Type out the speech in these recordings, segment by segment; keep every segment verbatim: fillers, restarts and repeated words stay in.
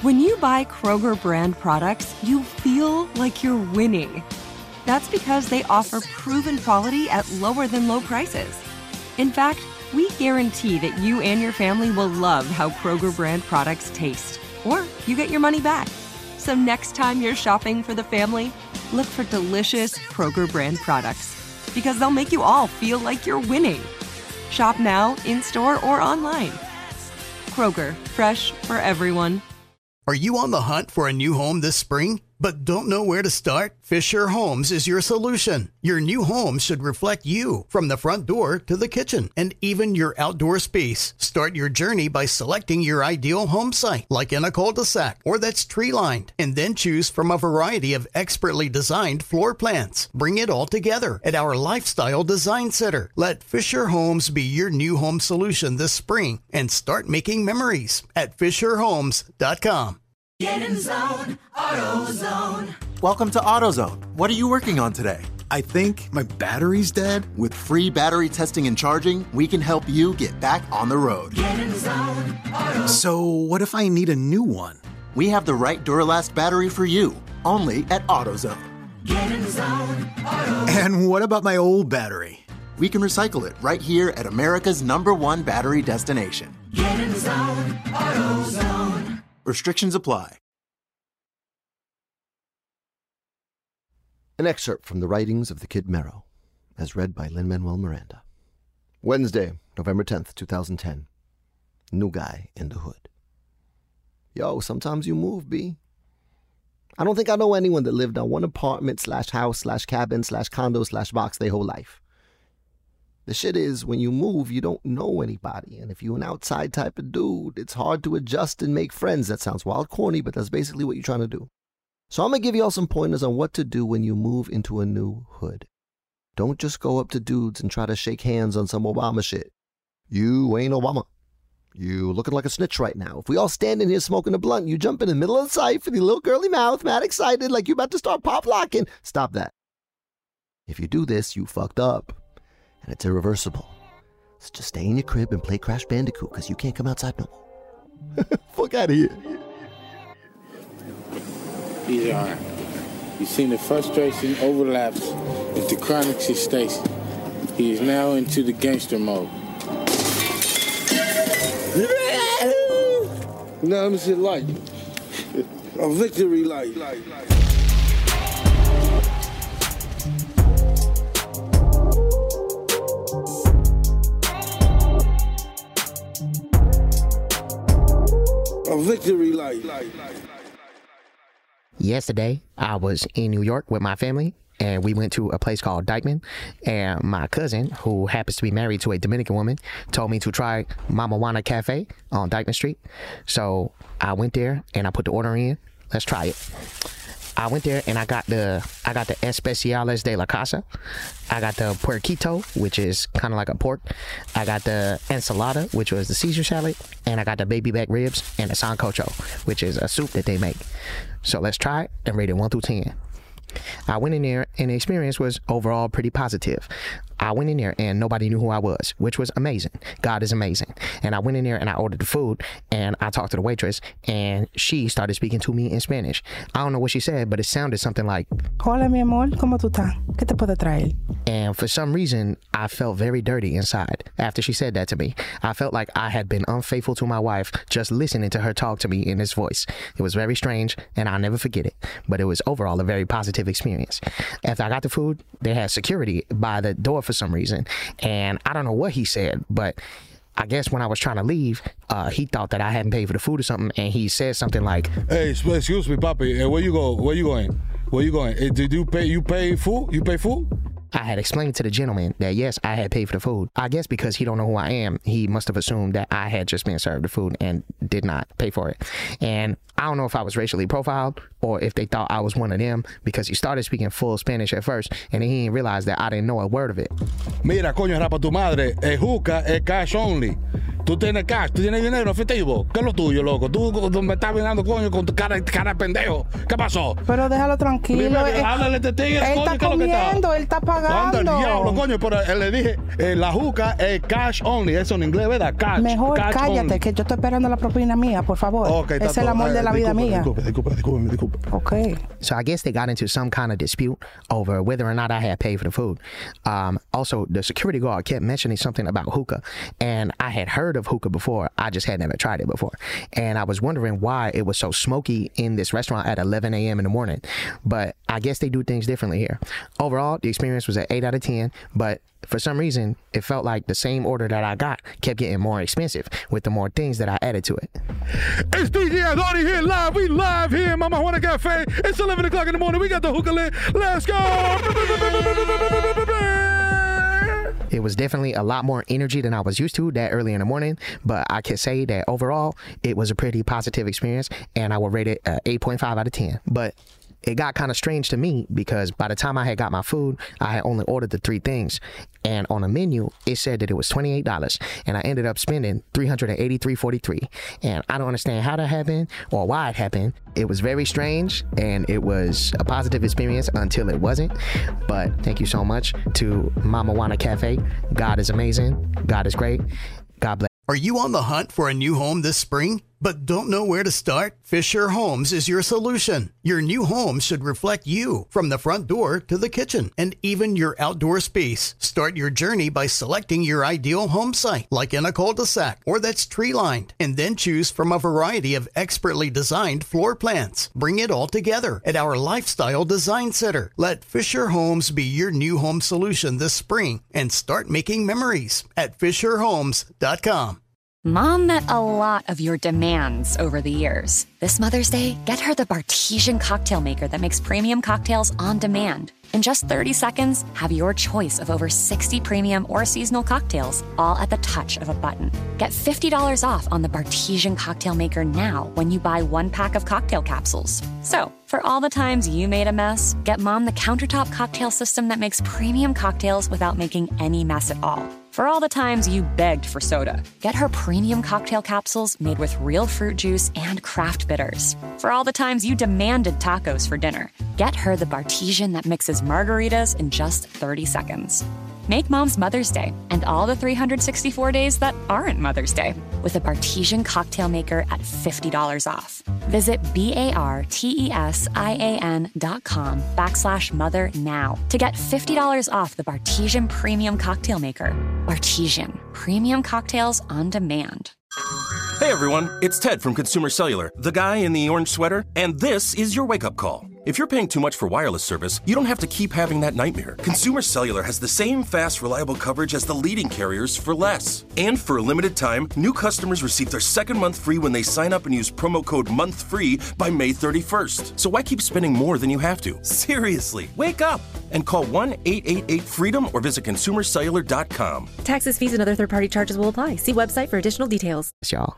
When you buy Kroger brand products, you feel like you're winning. That's because they offer proven quality at lower than low prices. In fact, we guarantee that you and your family will love how Kroger brand products taste, or you get your money back. So next time you're shopping for the family, look for delicious Kroger brand products, because they'll make you all feel like you're winning. Shop now, in-store, or online. Kroger, fresh for everyone. Are you on the hunt for a new home this spring, but don't know where to start? Fisher Homes is your solution. Your new home should reflect you, from the front door to the kitchen, and even your outdoor space. Start your journey by selecting your ideal home site, like in a cul-de-sac or that's tree-lined, and then choose from a variety of expertly designed floor plans. Bring it all together at our Lifestyle Design Center. Let Fisher Homes be your new home solution this spring and start making memories at fisher homes dot com. Get in zone, AutoZone. Welcome to AutoZone. What are you working on today? I think my battery's dead. With free battery testing and charging, we can help you get back on the road. Get in zone, AutoZone. So what if I need a new one? We have the right Duralast battery for you, only at AutoZone. Get in zone, AutoZone. And what about my old battery? We can recycle it right here at America's number one battery destination. Get in zone, AutoZone. Restrictions apply. An excerpt from the writings of the Kid Mero, as read by Lin-Manuel Miranda. Wednesday, November tenth, twenty ten. New guy in the hood. Yo, sometimes you move, B. I don't think I know anyone that lived on one apartment slash house slash cabin slash condo slash box their whole life. The shit is, when you move, you don't know anybody. And if you're an outside type of dude, it's hard to adjust and make friends. That sounds wild corny, but that's basically what you're trying to do. So I'm going to give you all some pointers on what to do when you move into a new hood. Don't just go up to dudes and try to shake hands on some Obama shit. You ain't Obama. You looking like a snitch right now. If we all standing here smoking a blunt, you jump in the middle of the sight with your little girly mouth, mad excited, like you about to start pop locking. Stop that. If you do this, you fucked up. And it's irreversible. So just stay in your crib and play Crash Bandicoot, because you can't come outside no more. Fuck out of here. He's on. You've seen the frustration overlaps with the chronic gestation. He is now into the gangster mode. No, I'm just like a victory light. A victory light. Yesterday, I was in New York with my family, and we went to a place called Dykeman, and my cousin, who happens to be married to a Dominican woman, told me to try Mama Juana Cafe on Dykeman Street. So I went there, and I put the order in. Let's try it. I went there and I got the I got the Especiales de la Casa. I got the puerquito, which is kind of like a pork. I got the ensalada, which was the Caesar salad, and I got the baby back ribs and the sancocho, which is a soup that they make. So let's try it and rate it one through ten. I went in there and the experience was overall pretty positive. I went in there and nobody knew who I was, which was amazing. God is amazing. And I went in there and I ordered the food and I talked to the waitress and she started speaking to me in Spanish. I don't know what she said, but it sounded something like, Hola, mi amor, ¿cómo tú estás? ¿Qué te puedo traer? And for some reason, I felt very dirty inside after she said that to me. I felt like I had been unfaithful to my wife just listening to her talk to me in this voice. It was very strange and I'll never forget it, but it was overall a very positive experience. After I got the food, they had security by the door for some reason, and I don't know what he said, but I guess when I was trying to leave, uh, he thought that I hadn't paid for the food or something, and he said something like, Hey, excuse me, papi, where you go? Where you going? Where you going? Did you pay? You pay food? You pay food? I had explained to the gentleman that yes, I had paid for the food. I guess because he don't know who I am, he must have assumed that I had just been served the food and did not pay for it. And I don't know if I was racially profiled or if they thought I was one of them, because he started speaking full Spanish at first and then he didn't realize that I didn't know a word of it. Mira, coño, rapa tu madre. El hookah es cash only. Tú tienes cash, tú tienes dinero efectivo. ¿Qué es lo tuyo, loco? Tú, tú me estás mirando, coño, con tu cara, cara de pendejo. ¿Qué pasó? Pero déjalo tranquilo. Primero, él, háblale este tigre, él coño, está ¿qué es lo que está? comiendo, él está pagando. Anda, el diablo, coño, pero eh, le dije, eh, la juca es cash only. Eso en inglés, ¿verdad? Cash. Mejor cash cállate, only. que yo estoy esperando la propina mía, por favor. Okay, es el amor de la vida disculpe, mía. Disculpe, disculpe, disculpe, disculpe. Okay. So I guess they got into some kind of dispute over whether or not I had paid for the food. Um, also, the security guard kept mentioning something about hookah, and I had heard of hookah before. I just had never tried it before. And I was wondering why it was so smoky in this restaurant at eleven a.m. in the morning. But I guess they do things differently here. Overall, the experience was an eight out of ten, but for some reason, it felt like the same order that I got kept getting more expensive with the more things that I added to it. It's D J Adoni here live. We live here in Mama Juana Cafe. It's eleven o'clock in the morning. We got the hookah lit. Let's go. It was definitely a lot more energy than I was used to that early in the morning, but I can say that overall, it was a pretty positive experience, and I would rate it uh, eight point five out of ten. But it got kind of strange to me because by the time I had got my food, I had only ordered the three things. And on the menu, it said that it was twenty-eight dollars. And I ended up spending three hundred eighty-three dollars and forty-three cents. And I don't understand how that happened or why it happened. It was very strange, and it was a positive experience until it wasn't. But thank you so much to Mama Juana Cafe. God is amazing. God is great. God bless. Are you on the hunt for a new home this spring, but don't know where to start? Fisher Homes is your solution. Your new home should reflect you, from the front door to the kitchen and even your outdoor space. Start your journey by selecting your ideal home site, like in a cul-de-sac or that's tree-lined, and then choose from a variety of expertly designed floor plans. Bring it all together at our Lifestyle Design Center. Let Fisher Homes be your new home solution this spring and start making memories at fisher homes dot com. Mom met a lot of your demands over the years. This Mother's Day, get her the Bartesian cocktail maker that makes premium cocktails on demand. In just thirty seconds, have your choice of over sixty premium or seasonal cocktails, all at the touch of a button. Get fifty dollars off on the Bartesian cocktail maker now when you buy one pack of cocktail capsules. So, for all the times you made a mess, get Mom the countertop cocktail system that makes premium cocktails without making any mess at all. For all the times you begged for soda, get her premium cocktail capsules made with real fruit juice and craft bitters. For all the times you demanded tacos for dinner, get her the Bartesian that mixes margaritas in just thirty seconds. Make Mom's Mother's Day and all the three hundred sixty-four days that aren't Mother's Day with a Bartesian cocktail maker at fifty dollars off. Visit B-A-R-T-E-S-I-A-N dot com backslash mother now to get fifty dollars off the Bartesian Premium Cocktail Maker. Bartesian, premium cocktails on demand. Hey everyone, it's Ted from Consumer Cellular, the guy in the orange sweater, and this is your wake-up call. If you're paying too much for wireless service, you don't have to keep having that nightmare. Consumer Cellular has the same fast, reliable coverage as the leading carriers for less. And for a limited time, new customers receive their second month free when they sign up and use promo code MONTHFREE by May thirty-first. So why keep spending more than you have to? Seriously, wake up and call one eight eight eight FREEDOM or visit consumer cellular dot com. Taxes, fees, and other third-party charges will apply. See website for additional details. Y'all.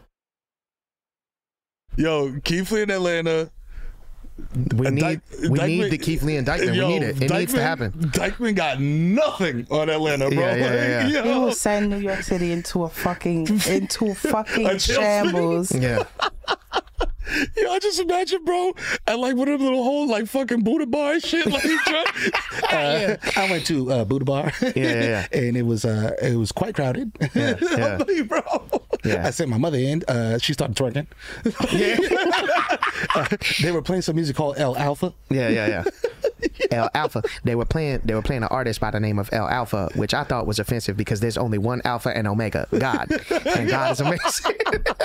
Yo, Keith Lee in Atlanta. We need, Dyke, we Dykeman, need the Keith Lee indictment. Yo, we need it. It Dykeman, needs to happen. Dykeman got nothing on Atlanta, bro. Yeah, yeah, yeah, yeah. Like, He will send New York City into a fucking into a fucking A tailspin. shambles. Yeah. Yo, I just imagine, bro, at like one of them little whole like fucking Buddha bar and shit. Like, uh, I went to uh, Buddha Bar, Yeah, yeah, yeah. and it was uh, it was quite crowded. Yeah, yeah. I'm like, bro. Yeah. I sent my mother in. Uh, she started twerking. uh, they were playing some music called El Alpha. Yeah, yeah, yeah. El Alpha. They were playing. They were playing an artist by the name of El Alpha, which I thought was offensive because there's only one Alpha and Omega, God, and God is amazing.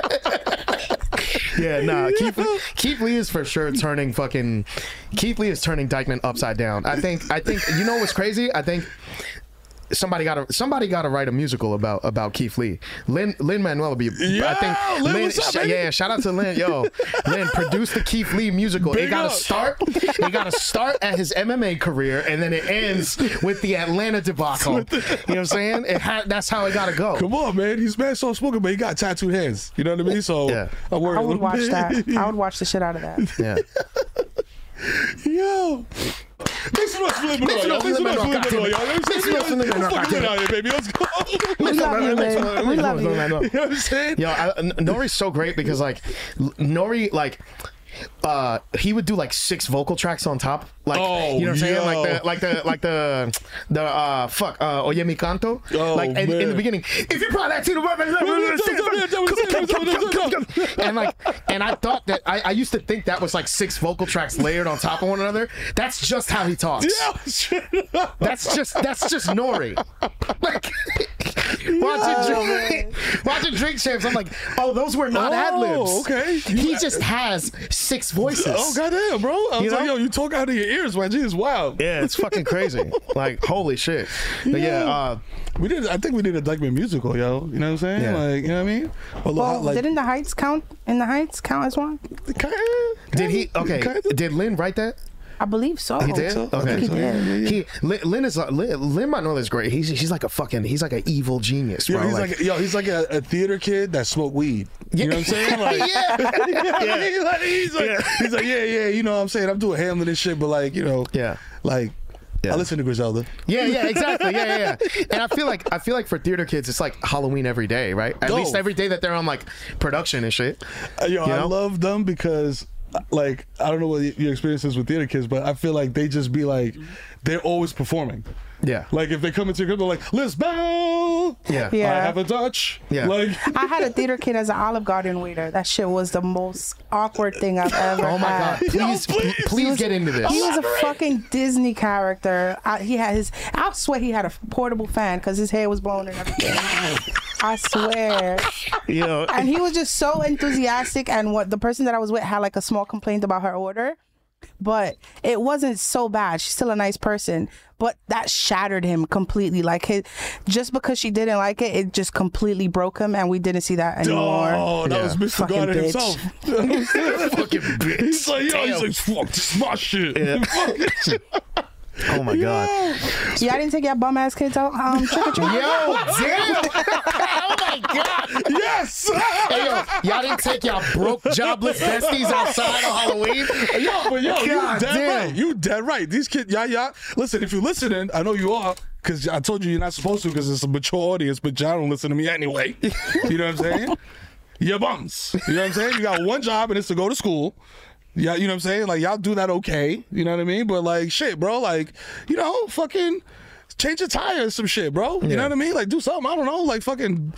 Yeah, nah. Keith, Keith Lee is for sure turning fucking. Keith Lee is turning Dykeman upside down. I think. I think. You know what's crazy? I think. Somebody got to somebody got to write a musical about about Keith Lee. Lin Lin Manuel be. Yo, I think Lin, Lin. what's up, sh- baby? yeah, shout out to Lin. Yo, Lin produced the Keith Lee musical. Big it got to up. start. It got to start at his M M A career, and then it ends with the Atlanta debacle. You know what I'm saying? It ha- that's how it got to go. Come on, man. He's mad soft spoken, but he got tattooed hands. You know what I mean? So Yeah. I worry I a would little watch bit. that. I would watch the shit out of that. Yeah. Yo. Make some noise for Lin Manuel, y'all. Make some noise for Lin Manuel, y'all. Make some noise for Lin Manuel. Let's fucking out here, baby. Let's go. We love you, man. We love you. You know what I'm saying? Yo, I, N- Nori's so great because like L- Nori like uh he would do like six vocal tracks on top, like Oh, you know what I'm saying, yo. like the like the like the the uh fuck uh Oye Mi Canto, Oh, like in, in man. the beginning, if you brought that to the and like and I thought that I, I used to think that was like six vocal tracks layered on top of one another. That's just how he talks. Yeah, That's just that's just Nori. Like watching drink, watching Drink Champs, I'm like, oh, those were not Oh, ad libs. okay. He just has six voices. Oh goddamn, bro! I was You like, know? yo, you talk out of your ears, man. Gee, it's wild. Yeah, it's fucking crazy. Like, holy shit. But yeah, uh, we did. I think we did a Dykeman musical, yo. You know what I'm saying? Yeah. Like, you know what I mean? Or Well, like, didn't the Heights count? In the Heights count as one? did he? Okay, did Lynn write that? I believe so. He did. I Okay. think he did. He Lynn, Lynn is uh, Lynn, Lynn Manuel is great. He's he's like a fucking he's like an evil genius, Yo, bro. he's like, like, yo, he's like a, a theater kid that smoked weed. You know what I'm saying? Like, Yeah. he's like, he's like, Yeah. he's like, yeah, yeah. You know what I'm saying? I'm doing Hamlet and shit, but like, you know, yeah. like, Yeah. I listen to Griselda. Yeah, yeah, exactly. Yeah, yeah, yeah. And I feel like I feel like for theater kids, it's like Halloween every day, right? At Yo. least every day that they're on like production and shit. Uh, yo, You I know? love them because, like, I don't know what your experience is with theater kids, but I feel like they just be like, they're always performing. Yeah. Like if they come into your group, they're like, let's bow. Yeah. Yeah. I have a Dutch. Yeah. Like, I had a theater kid as an Olive Garden waiter. That shit was the most awkward thing I've ever Oh my had. god! Please, Yo, please. please get into this. He was a fucking Disney character. I, he had his. I swear he had a portable fan because his hair was blown and everything. I swear. You know, And he was just so enthusiastic. And what the person that I was with had like a small complaint about her order, but it wasn't so bad. She's still a nice person, but that shattered him completely. Like his, just because she didn't like it, it just completely broke him, and we didn't see that anymore. oh, that Yeah. was Mister Fucking Garden bitch. himself. fucking bitch. He's like, yo, Damn. he's like, fuck, this is my shit. Yeah. Oh my god. Yeah, I didn't take your bum ass kids out um, trick or treat. Yo, damn! Oh my god! Yes! Hey, yo, y'all didn't take y'all broke, jobless besties outside on Halloween? Yo, but yo, you God dead damn. right. You dead right. These kids, y'all, y'all. Listen, if you're listening, I know you are, because I told you you're not supposed to, because it's a mature audience, but y'all don't listen to me anyway. You know what I'm saying? You're bums. You know what I'm saying? You got one job, and it's to go to school. Yeah, you know what I'm saying? Like, y'all do that okay. You know what I mean? But, like, shit, bro. Like, you know, fucking change your tires, some shit, bro. You Yeah. know what I mean? Like, do something. I don't know. Like, fucking,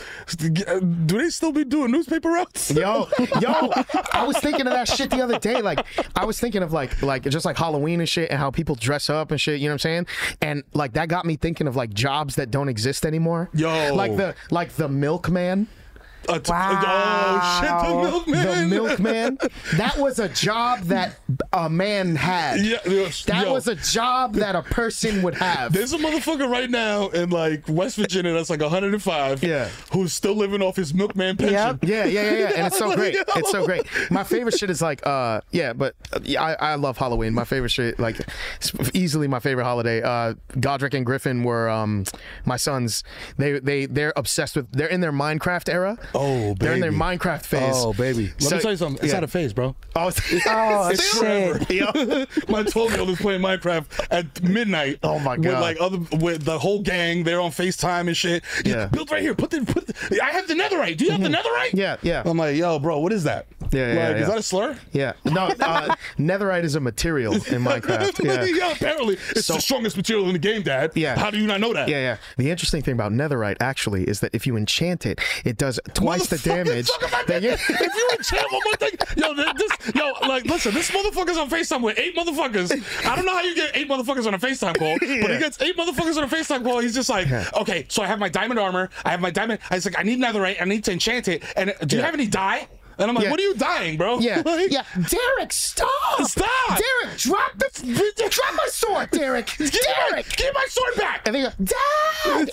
do they still be doing newspaper routes? Yo, yo, I was thinking of that shit the other day. Like, I was thinking of like, like just like Halloween and shit, and how people dress up and shit. You know what I'm saying? And like that got me thinking of like jobs that don't exist anymore. Yo. like the like the milkman. Uh, t- Wow. Oh, shit, the milkman. The milkman. That was a job that a man had. Yeah, yes, That yo. was a job that a person would have. There's a motherfucker right now in like West Virginia that's like one hundred five. Yeah. Who's still living off his milkman pension. Yep. Yeah, yeah, yeah, yeah, and it's so Like, great. yo. It's so great. My favorite shit is like, uh, yeah, but uh, yeah, I, I love Halloween. My favorite shit, like, it's easily my favorite holiday. Uh, Godric and Griffin were um, my sons. They they they're obsessed with. They're in their Minecraft era. Oh, They're in their baby. Minecraft phase. Oh, baby. Let So- me tell you something. It's yeah. not a phase, bro. Oh, it's, Oh, it's shit. forever. Yo. My twelve-year-old is playing Minecraft at midnight. Oh, my With God. like other, with the whole gang. They're on FaceTime and shit. Yeah. Built right here. Put the, put the, I have the netherite. Do you have the netherite? Yeah, yeah. I'm like, yo, bro, what is that? Yeah, yeah, Like, yeah, is yeah. that a slur? Yeah. No, uh, netherite is a material in Minecraft. Yeah. yeah, apparently. It's So- the strongest material in the game, Dad. Yeah. How do you not know that? Yeah, yeah. The interesting thing about netherite actually is that if you enchant it, it does twice the Motherfucker, damage. talk about that you- if you enchant one more thing, yo, th- this, yo, like, listen, this motherfucker's on FaceTime with eight motherfuckers. I don't know how you get eight motherfuckers on a FaceTime call, but Yeah. he gets eight motherfuckers on a FaceTime call. He's just like, okay, so I have my diamond armor, I have my diamond. I was like, I need netherite, I need to enchant it. And uh, do you Yeah. have any dye? And I'm like, Yeah. what are you dying, bro? Yeah, Like, yeah. Derek, stop! Stop! Derek, drop the, drop my sword, Derek. Give me my, Derek. give me my sword back! And they go, Dad.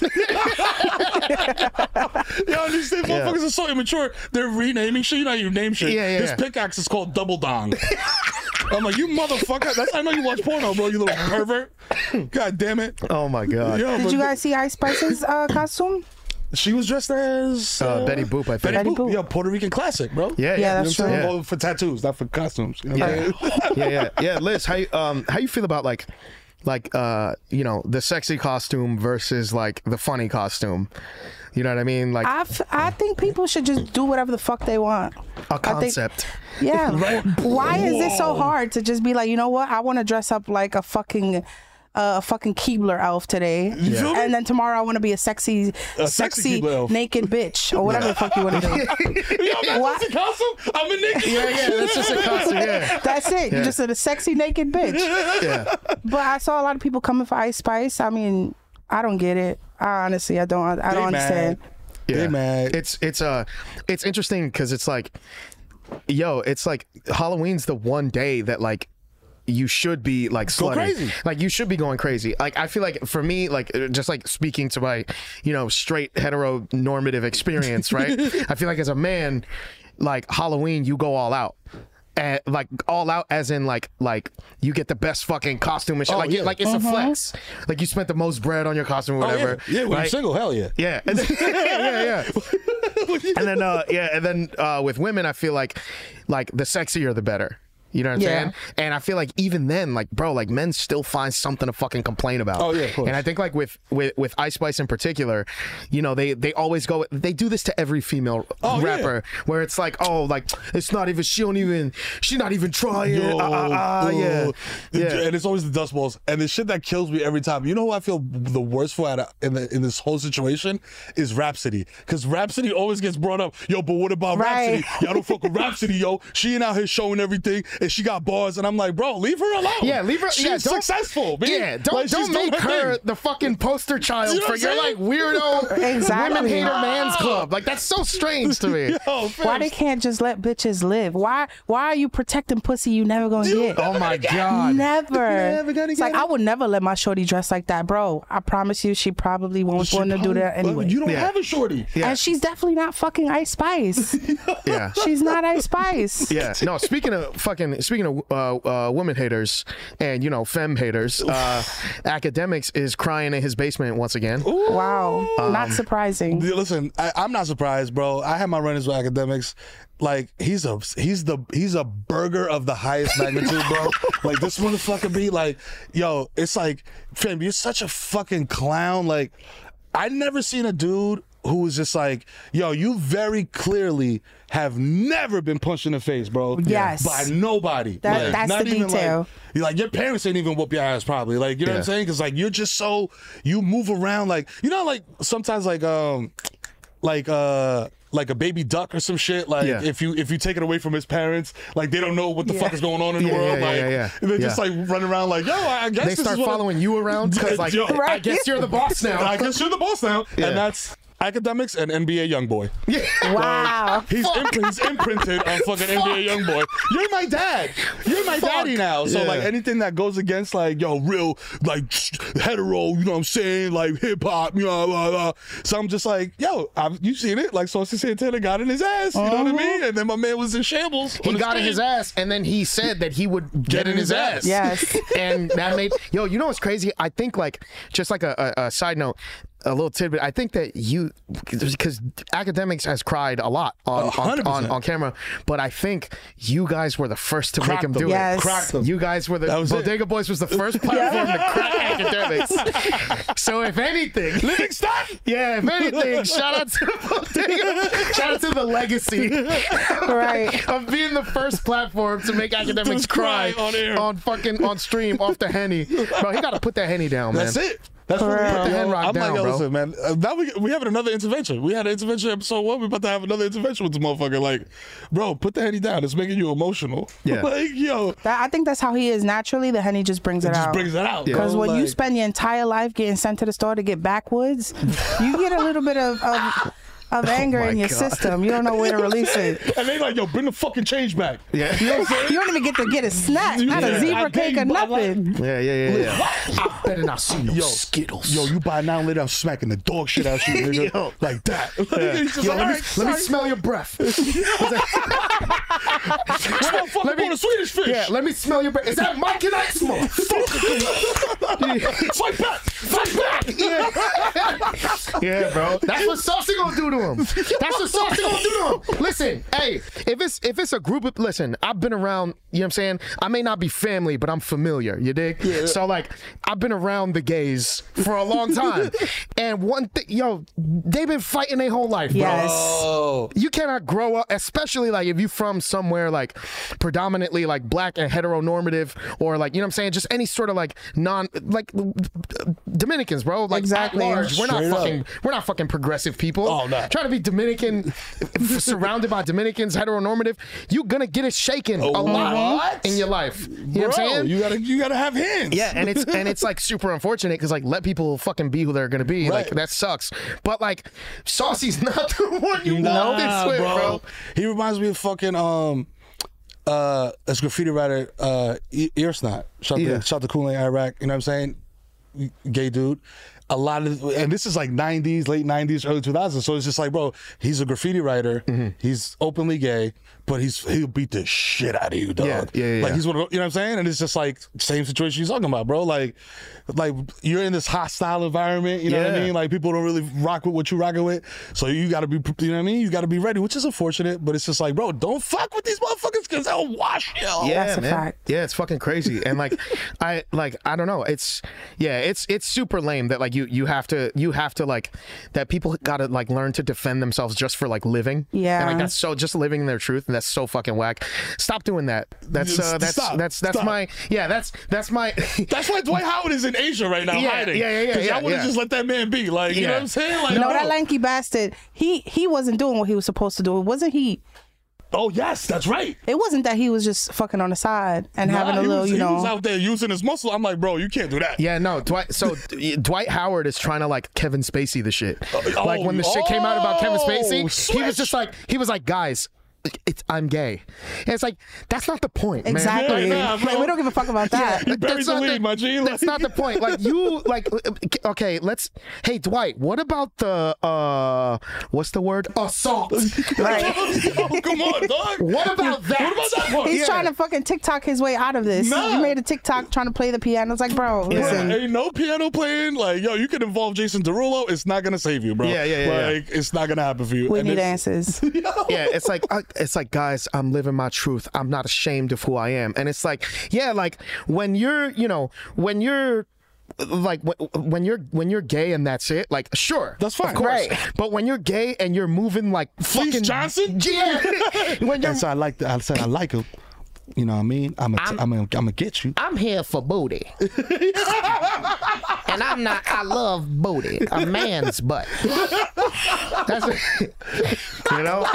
Yo, these these Yeah. motherfuckers are so immature. They're renaming shit. You know how you name shit. Yeah, yeah, This yeah. pickaxe is called Double Dong. I'm like, you motherfucker. That's I know you watch porno, bro. You little pervert. God damn it. Oh my god. Yo, Did but you guys see Ice Spice's uh, costume? She was dressed as Uh, Betty Boop, I think. Betty, Betty Boop. Boop. Yeah, Puerto Rican classic, bro. Yeah, yeah. Yeah, You know that's what I'm saying? true. Well, for tattoos, not for costumes. You know what I'm Yeah. saying? yeah, yeah, yeah. Liz, how you um how you feel about like like uh, you know, the sexy costume versus like the funny costume. You know what I mean? Like I, f- I think people should just do whatever the fuck they want. A concept. I think, yeah. Right? Why is it so hard to just be like, you know what? I want to dress up like a fucking uh, a fucking Keebler elf today, Yeah. and then tomorrow I want to be a sexy, A sexy, sexy Keebler elf. naked bitch or whatever the fuck you want to do. Yo, that's What? just a costume? I'm a naked. Yeah, yeah, that's just a costume. Yeah. That's it. Yeah. You're just a sexy naked bitch. Yeah. But I saw a lot of people coming for Ice Spice. I mean, I don't get it. I honestly, I don't. I They don't understand. mad. Yeah. They mad. It's it's uh it's interesting because it's like, yo, it's like Halloween's the one day that like you should be like Go slutty. crazy. Like you should be going crazy. Like I feel like for me, like just like speaking to my, you know, straight heteronormative experience, right? I feel like as a man, like Halloween, you go all out. And like all out as in like like you get the best fucking costume and shit. Oh, like yeah. like it's Mm-hmm. a flex. Like you spent the most bread on your costume or Oh, whatever. yeah, yeah. When right? you're single, hell yeah. Yeah. And then, yeah, yeah. And then uh yeah, and then uh with women I feel like like the sexier the better. You know what I'm Yeah. saying? And I feel like even then, like, bro, like men still find something to fucking complain about. Oh, yeah, of course. And I think like with with with Ice Spice in particular, you know, they they always go they do this to every female Oh, rapper where it's like, oh, like it's not even she don't even she's not even trying. Yo, Ah, ah, ah, yeah. oh. Yeah. And it's always the dust balls. And the shit that kills me every time. You know who I feel the worst for at a, in the in this whole situation is Rhapsody. Because Rhapsody always gets brought up. Yo, but what about Right. Rhapsody? Y'all don't fuck with Rhapsody, yo. She ain't out here showing everything, and she got bars. And I'm like, bro, leave her alone. Yeah, leave her. She's yeah, don't, successful. Man. Yeah, don't Like, she's don't doing make her thing. the fucking poster child You know for what your I'm like saying? weirdo Exactly. women hater man's club. Like that's so strange to me. Yo, Why they can't just let bitches live? Why why are you protecting pussy you never gonna get? Oh my god. Never. Never gonna It's get like it. I would never let my shorty dress like that, bro. I promise you, she probably won't She want to do probably- that anyway. You don't Yeah. have a shorty. Yeah. And she's definitely not fucking Ice Spice. Yeah. She's not Ice Spice. Yeah. No, speaking of fucking speaking of uh, uh, women haters and you know femme haters, uh, Academics is crying in his basement once again. Wow. not surprising. Yeah, Listen, I, I'm not surprised, bro. I had my run-ins with Academics. Like he's a he's the he's a burger of the highest magnitude, bro. Like this motherfucker be like, yo, it's like, fam, you're such a fucking clown. Like, I never seen a dude who was just like, yo, you very clearly have never been punched in the face, bro. Yes. By nobody. That- Like, that's not the even detail. Like, you're like, your parents ain't even whoop your ass probably. Like, you know what I'm Yeah. saying? Because like you're just so you move around like you know like sometimes like um like uh like a baby duck or some shit. Like Yeah. if you if you take it away from his parents, like they don't know what the Yeah. fuck is going on in the Yeah, world. yeah, like yeah, yeah. and they're just Yeah. like running around like, yo, I guess They this start is what following you around because like Yo, I Right. guess you're the boss now. I guess you're the boss now. Yeah. And that's Academics and N B A Youngboy. Wow. He's, imp- he's imprinted on fucking N B A Youngboy. You're my dad. You're my Fuck. daddy now. So Yeah. like anything that goes against like yo real like hetero, you know what I'm saying, like hip hop, you know. Blah, blah. So I'm just like yo, I've, you seen it? Like Saucy Santana got in his ass. You know what I mean? And then my man was in shambles. He on the got in his stage. ass, and then he said that he would get, in his ass. Yes. And that made yo. You know what's crazy? I think like just like a, a, a side note, a little tidbit. I think that you because Academics has cried a lot on one hundred on, on, percent. on camera, but I think you guys were the first to Cracked make him them. do Yes. it. Cracked them. You guys were the That was it. Bodega Boys was the first platform to crack Academics. So if anything, Livingston. yeah, if anything, shout out to Bodega, shout out to the legacy. Right. Of being the first platform to make Academics To cry cry on air. on fucking on stream off the Henny, bro. He got to put that Henny down, man. That's it. That's For what real. put the hand rock I'm down, like, yo, bro. listen, man. Uh, now we we having another intervention. We had an intervention episode one. We about to have another intervention with this motherfucker. Like, bro, put the henny down. It's making you emotional. Yeah. like, yo, That, I think that's how he is naturally. The Henny just brings it, it just out. brings it out. Because bro. when you Like, spend your entire life getting sent to the store to get backwoods, you get a little bit of of, of anger my in your God. system. You don't know where to release it. and they like, yo, bring the fucking change back. Yeah. You don't, you don't even get to get a snack, not Yeah. a I zebra gave cake or you my nothing. Yeah, yeah, yeah, yeah. I better not see no Yo, Skittles. Yo, you buy now, later, I'm smacking the dog shit out you, nigga. Yo. Like that. Yeah. He's just Yo, like, let, all me, right, let me sorry. smell your breath. This motherfucker Let me- bought a Swedish fish. Yeah, let me smell your breath. Is that Mike and Ice, motherfucker? Swipe back. Fight back! Yeah. Yeah, bro. That's what Saucy gonna do to him. That's what Saucy gonna do to him. Listen, hey, if it's if it's a group of listen, I've been around, you know what I'm saying? I may not be family, but I'm familiar, you dig? Yeah. So like I've been around the gays for a long time. And one thing, yo, they've been fighting their whole life, bro. Yes. Oh. You cannot grow up, especially like if you're from somewhere like predominantly like black and heteronormative, or like, you know what I'm saying, just any sort of like non like Dominicans, bro. Like exactly. at large, we're not Straight fucking up. we're not fucking progressive people. Oh no. Trying to be Dominican surrounded by Dominicans, heteronormative, you're gonna get it shaken Oh, a lot what? in your life. You know Bro, what I'm saying? you gotta you gotta have hands. Yeah, and it's and it's like super unfortunate because like let people fucking be who they're gonna be. Right. Like that sucks. But like Saucy's not the one you Nah, want this with, bro. bro. He reminds me of fucking um uh as graffiti writer uh E- Earsnot. Shout Yeah. to shout to Kool Aid Iraq. You know what I'm saying? Gay dude. A lot of, and this is like nineties, late nineties, early two thousands. So it's just like, bro, he's a graffiti writer. Mm-hmm. He's openly gay, but he's he'll beat the shit out of you, dog. Yeah, yeah, yeah. Like he's one of, you know what I'm saying? And it's just like same situation you're talking about, bro. Like, like you're in this hostile environment. You know what I Yeah. mean? Like people don't really rock with what you rocking with. So you got to be, you know what I mean? You got to be ready, which is unfortunate. But it's just like, bro, don't fuck with these motherfuckers because they'll wash you. Yeah, That's a man. fact. Yeah, it's fucking crazy. And like I like I don't know. It's yeah, it's it's super lame that like you you have to you have to like that people gotta like learn to defend themselves just for like living. Yeah. And like that's so just living their truth, and that's so fucking whack. Stop doing that. That's uh that's Stop. that's that's Stop. my yeah, that's that's my That's why Dwight Howard is in Asia right now Yeah, hiding. yeah, yeah, yeah, Because yeah, y'all would have yeah. just let that man be. Like, you know Yeah. what I'm saying? Like, No, bro. that lanky bastard. He he wasn't doing what he was supposed to do. Wasn't he? Oh, yes, that's right. It wasn't that he was just fucking on the side and Nah, having a he little, was, you he know. was out there using his muscle. I'm like, bro, you can't do that. Yeah, no, Dwight. So D- Dwight Howard is trying to like Kevin Spacey the shit. Like when the shit came out about Kevin Spacey, oh, he was just like, he was like, guys, it's I'm gay. And it's like that's not the point, man. Exactly. Yeah, nah, bro. Like, we don't give a fuck about that. You buried That's the not lead, my G. That's not the point. Like you, like okay, let's. Hey, Dwight, what about the uh, what's the word? Assault. Right. Oh, come on, dog. What about that? What about that part? He's Yeah. trying to fucking TikTok his way out of this. Nah. He made a TikTok trying to play the piano. It's like, bro, Yeah, listen. ain't no piano playing. Like, yo, you can involve Jason Derulo. It's not gonna save you, bro. Yeah, yeah, yeah, Like, it's not gonna happen for you. We And need it's- answers. Yeah, it's like uh, it's like guys, I'm living my truth. I'm not ashamed of who I am. And it's like, yeah, like when you're, you know, when you're like when, when you're when you're gay and that's it, like sure, That's fine. of course. Right. But when you're gay and you're moving like Fleece fucking Johnson? yeah, when you're That's I like. The, I said I like him. You know what I mean? I'm a, I'm, I'm, a, I'm gonna get you. I'm here for booty. And I'm not, I love booty. A man's butt. That's it. You know?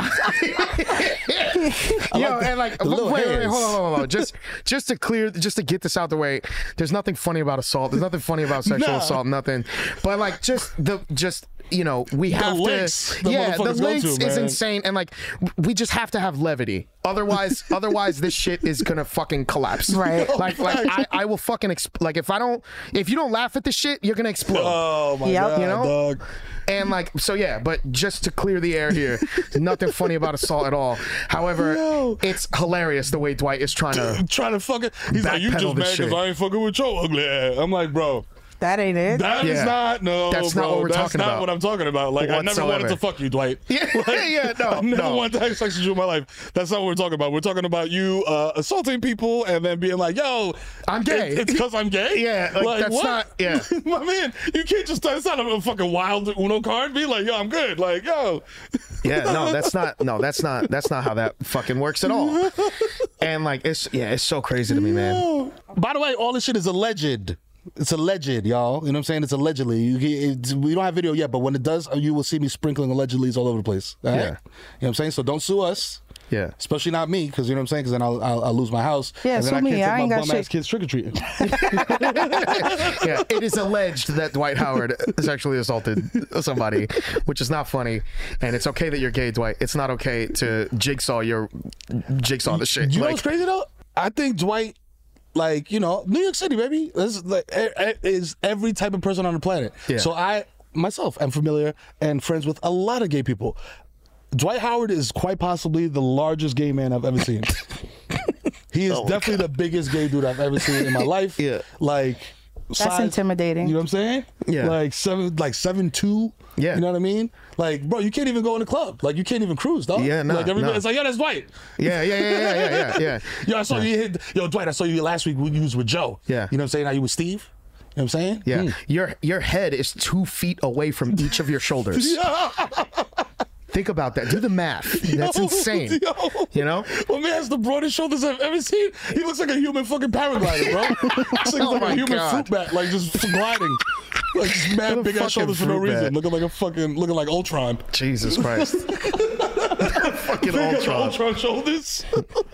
Yo, and like, the wait, little wait, wait, hairs. hold on, hold on, hold on. Just, just to clear, just to get this out the way, there's nothing funny about assault. There's nothing funny about sexual Nah. assault, nothing. But like, just the, just, you know, we have links to, the yeah, the motherfuckers go links to, is man. insane. And like, we just have to have levity. Otherwise, otherwise this shit is gonna fucking collapse. Right. Like, like I, I will fucking exp- like if I don't, if you don't laugh at this shit, you're gonna explode. Oh my Yep. god, You know? dog. And like, so yeah, but just to clear the air here, nothing funny about assault at all. However, Yo. it's hilarious the way Dwight is trying to. Trying to fucking. He's like, you Backpedal just this mad because shit. I ain't fucking with your ugly ass. I'm like, bro. That ain't it. That is Yeah. not no. That's bro. not what we're That's talking not about. what I'm talking about. Like I never Whatsoever. wanted to fuck you, Dwight. Yeah, Like, yeah, no, I never no. wanted to have sex with you in my life. That's not what we're talking about. We're talking about you uh, assaulting people and then being like, "Yo, I'm gay." It, it's because I'm gay." Yeah, like, that's what? not- yeah. my man, you can't just. It's not a fucking wild Uno card. Be like, "Yo, I'm good." Like, yo. Yeah, no, that's not. No, that's not. That's not how that fucking works at all. And like, it's yeah, it's so crazy to me, man. By the way, all this shit is alleged. It's alleged, y'all. You know what I'm saying? It's allegedly. You, it's, we don't have video yet, but when it does, you will see me sprinkling allegedlys all over the place. All right? Yeah. You know what I'm saying? So don't sue us. Yeah. Especially not me, because you know what I'm saying? Because then I'll, I'll, I'll lose my house. Yeah, and then sue I me. can't I take ain't my got bum ass shit. kids trick or treating. Yeah, it is alleged that Dwight Howard sexually assaulted somebody, which is not funny. And it's okay that you're gay, Dwight. It's not okay to jigsaw your jigsaw the shit. You know Like, what's crazy though? I think Dwight, like, you know, New York City, baby, this is, like, e- e- is every type of person on the planet. Yeah. So I, myself, am familiar and friends with a lot of gay people. Dwight Howard is quite possibly the largest gay man I've ever seen. He is Oh, definitely the biggest gay dude I've ever seen in my life. Yeah. Like, That's intimidating. You know what I'm saying? Yeah. Like seven, like seven two. Yeah. You know what I mean? Like, bro, you can't even go in the club. Like, you can't even cruise, dog. Yeah, nah, Like everybody, nah. it's like, yo, that's Dwight. Yeah, yeah, yeah, yeah, yeah, yeah, yeah. Yo, I saw you hit. Yo, Dwight, I saw you last week when you was with Joe. Yeah. You know what I'm saying? Now you with Steve. You know what I'm saying? Yeah. Mm. Your your head is two feet away from each of your shoulders. Yeah. Think about that. Do the math. That's Yo, insane. Yo. You know? My man has the broadest shoulders I've ever seen. He looks like a human fucking paraglider, bro. Looks like, Oh like my a human God. fruit bat, like just gliding. Like just mad What a big ass fucking shoulders for no fruit reason. bat. Looking like a fucking, looking like Ultron. Jesus Christ. Fucking Big ass Ultron. Ultron shoulders.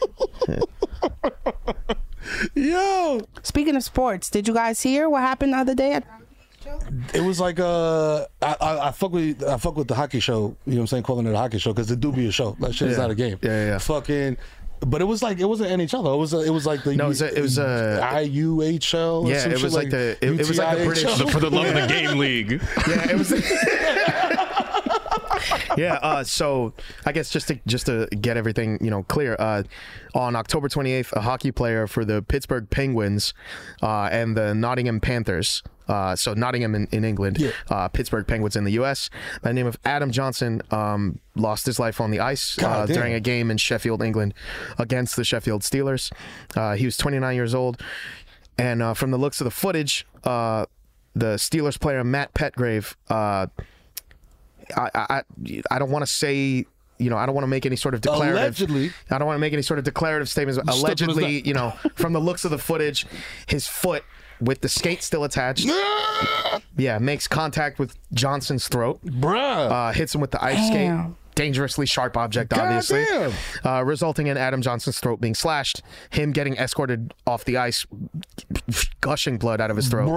Yo. Speaking of sports, did you guys hear what happened the other day? At- It was like uh, I, I I fuck with I fuck with the hockey show. You know what I'm saying? Calling it a hockey show because it do be a show. That shit is Yeah. not a game. Yeah, yeah, yeah. Fucking. But it was like it wasn't N H L though. It was it was like the No, it was a- it was a- I U H L. or Yeah, some it shit was like the- it- it was like the U T I H L. British- For the love of the game league. Yeah, it was. yeah. Uh, so I guess just to just to get everything you know clear, uh, on October twenty-eighth, a hockey player for the Pittsburgh Penguins uh, and the Nottingham Panthers. Uh, so Nottingham in, in England, Yeah. uh, Pittsburgh Penguins in the U S by the name of Adam Johnson um, lost his life on the ice uh, God damn. during a game in Sheffield, England, against the Sheffield Steelers. Uh, he was twenty-nine years old, and uh, from the looks of the footage, uh, the Steelers player Matt Petgrave. Uh, I, I I don't want to say, you know, I don't want to make any sort of declarative. Allegedly. I don't want to make any sort of declarative statements. Step on his Allegedly, neck. you know, from the looks of the footage, his foot with the skate still attached, yeah, makes contact with Johnson's throat. Bruh. Uh, hits him with the ice Damn. skate. Dangerously sharp object, obviously, Goddamn. uh, resulting in Adam Johnson's throat being slashed, him getting escorted off the ice, gushing blood out of his throat,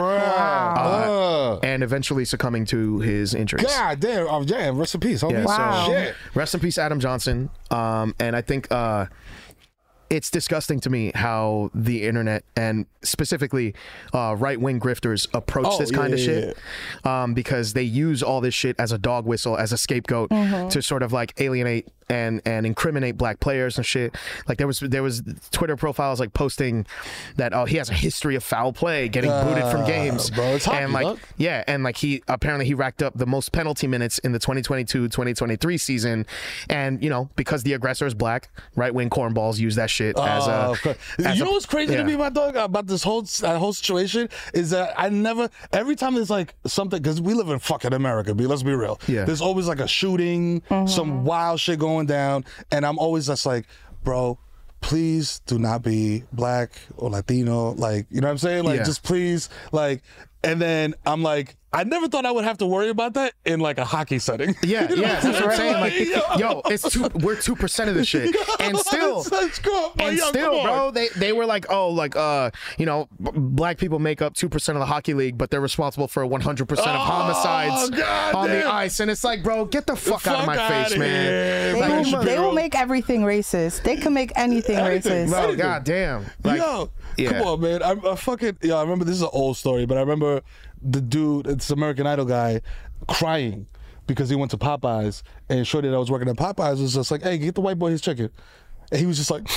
Bruh. uh, and eventually succumbing to his injuries. God damn. Oh, damn. Rest in peace. Homie. Yeah, Wow. so Shit. rest in peace, Adam Johnson. Um, and I think uh, it's disgusting to me how the internet and specifically uh, right-wing grifters approach Oh, this yeah, kind of yeah, shit um, because they use all this shit as a dog whistle, as a scapegoat to sort of like alienate and and incriminate black players and shit. Like there was there was Twitter profiles like posting that oh he has a history of foul play, getting booted from Uh, games, bro, it's hockey, and like dog. yeah, and like he apparently he racked up the most penalty minutes in the twenty twenty-two twenty twenty-three season, and you know because the aggressor is black, right wing cornballs use that shit as a. Oh, of course. as you a- know what's crazy yeah. to me, my dog, about this whole uh, whole situation is that I never. Every time there's like something, because we live in fucking America. Be let's be real. Yeah. There's always like a shooting, some wild shit going down, and I'm always just like, bro. Please do not be black or Latino. Like, you know what I'm saying? Like, Yeah. just please, like, and then I'm like, I never thought I would have to worry about that in like a hockey setting. Yeah, You know yeah, that's what I'm saying. Like, yo. yo, it's two, we're two percent of the shit, and still, Let's go. and Yo, still, come on. bro, they they were like, oh, like, uh, you know, b- black people make up two percent of the hockey league, but they're responsible for one hundred percent of Oh, homicides God on the damn. ice, and it's like, bro, get the fuck, out of fuck my outta face, man. here, They, man. Like, will, they will make everything racist. They can make anything, Anything, racist. bro. bro, anything. goddamn, like, Yo, yeah. come on, man. I, I fucking, yeah, I remember this is an old story, but I remember the dude, it's American Idol guy, crying because he went to Popeyes, and shorty that was working at Popeyes was just like, hey, get the white boy his chicken. And he was just like,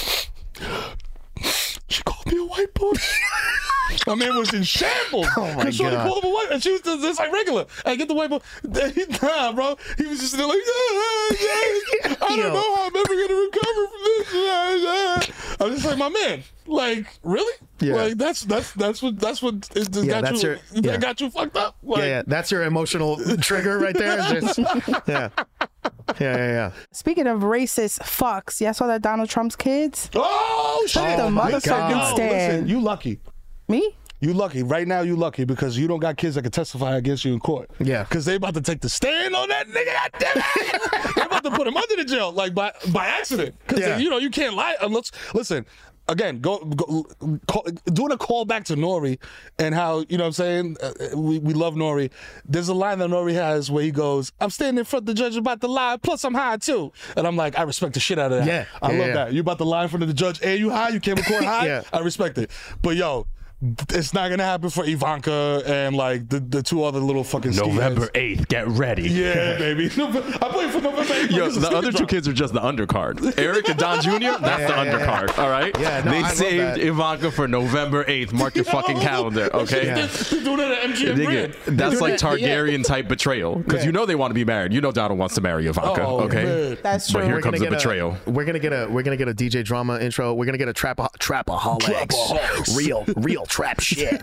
she called me a white boy. My man was in shambles. Oh my Cause shorty God. called him a white, and she was just, just like regular. Hey, get the white boy. Nah, bro. He was just like, yeah, yeah. I don't Yo. know how I'm ever gonna recover from this. I was just like, my man, like, really? Yeah. Like that's that's that's what that's what it, it Yeah, got that's you. your- that yeah. got you fucked up. Like, yeah, yeah, that's your emotional trigger right there. Just, yeah, yeah, yeah, yeah. Speaking of racist fucks, y'all saw that Donald Trump's kids? Oh shit! Took the my motherfucking God. Listen, stand. you lucky. Me? You lucky. Right now, you lucky because you don't got kids that can testify against you in court. Yeah. Because they about to take the stand on that nigga. God damn it. They about to put him under the jail, like by by accident. Because Yeah. you know you can't lie unless listen. Again, go, go call, doing a call back to Nori and how, you know what I'm saying, uh, we, we love Nori. There's a line that Nori has where he goes, I'm standing in front of the judge about to lie, plus I'm high too. And I'm like, I respect the shit out of that. Yeah. I Yeah, love yeah. that. You about to lie in front of the judge and you high, you came to court high? Yeah. I respect it. But yo, it's not gonna happen for Ivanka and like the, the two other little fucking November eighth, get ready. Yeah, baby. I'm playing for November eighth. Yo, the other two kids are just the undercard. Eric and Don Junior, that's Yeah, the yeah, undercard. yeah. All right. Yeah, no, they I love saved that. Ivanka for November eighth. Mark your fucking calendar, okay? They're doing it at M G M Nigga, Grand. that's They're like doing it- yeah. Targaryen type betrayal because Yeah. you know they want to be married. You know Donald wants to marry Ivanka, Oh, okay? man. That's But true. here We're comes gonna the get a- betrayal. we're gonna get a we're gonna get a D J drama intro. We're gonna get a trap trapaholics. Trapaholics. Real real trap shit.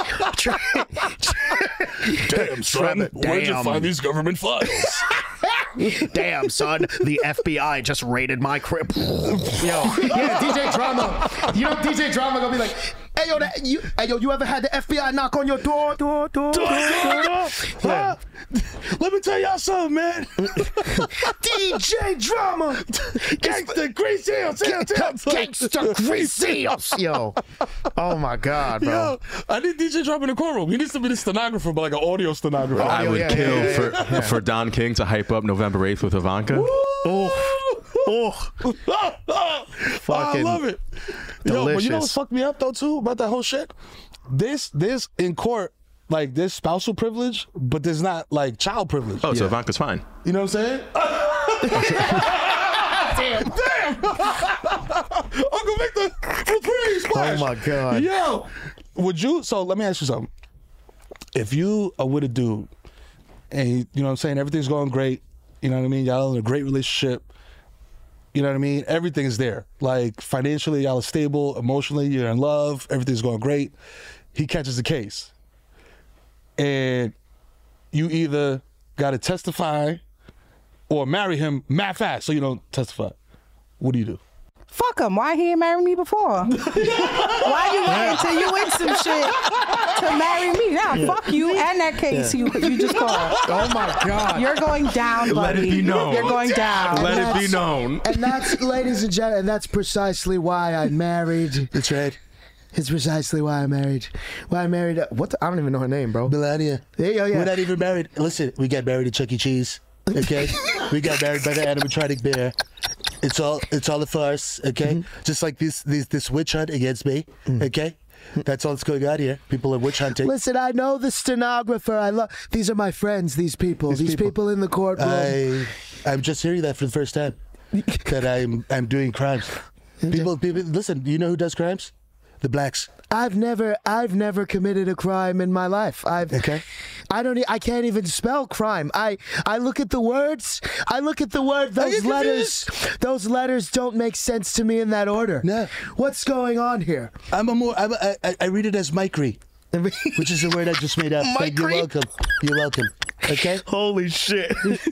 Damn, son. Trap- Where'd you damn. find these government files? Damn, son, the F B I just raided my crib. Yo, yeah, D J Drama. You know, D J Drama gonna be like, hey yo, that, you, hey yo, you ever had the F B I knock on your door, door, door, door, door? door? Yeah. Let me tell y'all something, man. D J Drama, Gangsta Grease Hills. Gangsta Grease Hills. Yo, oh my God, bro. Yo, I need D J Drop in the courtroom. He needs to be the stenographer, but like an audio stenographer. I would yeah, kill yeah, yeah, for yeah. for Don King to hype up November eighth with Ivanka. Oh, oh, I Fucking love it. Yo, but you know what delicious. fucked me up though too about that whole shit? This this in court, like there's spousal privilege, but there's not like child privilege. Oh, so Ivanka's fine. You know what I'm saying? Damn. Damn. Uncle Victor for free splash. Oh my God. Yo, would you? So let me ask you something. If you are with a dude, and you know what I'm saying, everything's going great. You know what I mean? Y'all in a great relationship. You know what I mean? Everything is there. Like financially, y'all are stable. Emotionally, you're in love. Everything's going great. He catches the case, and you either got to testify or marry him mad fast so you don't testify. What do you do? Fuck him. Why he ain't married me before? Why you waiting until you win some shit to marry me? Nah, fuck you and that case you, you just called. oh my God. You're going down, buddy. Let it be known. You're going down. Let it be that's- known. And that's, ladies and gentlemen, and that's precisely why I married. That's right. It's precisely why I married. Why I married. Uh, What? The, I don't even know her name, bro. Melania. there you go, yeah. We're not even married. Listen, we got married at Chuck E. Cheese. Okay, we got married by the animatronic bear. It's all it's all a farce. Okay, Mm-hmm. just like this this this witch hunt against me. Okay, that's all that's going on here. People are witch hunting. Listen, I know the stenographer. I love. These are my friends. These people. These, These people. people. in the courtroom. I I'm just hearing that for the first time. That I'm I'm doing crimes. People people listen. Do you know who does crimes? The blacks. I've never, I've never committed a crime in my life. I've, Okay. I don't, e- I can't even spell crime. I, I look at the words. I look at the word. Are you Those letters, those letters don't make sense to me in that order. No. What's going on here? I'm a more I'm a, I, I read it as micry, which is a word I just made up. Thank you. Micry? Welcome. You're welcome. Okay. Holy shit.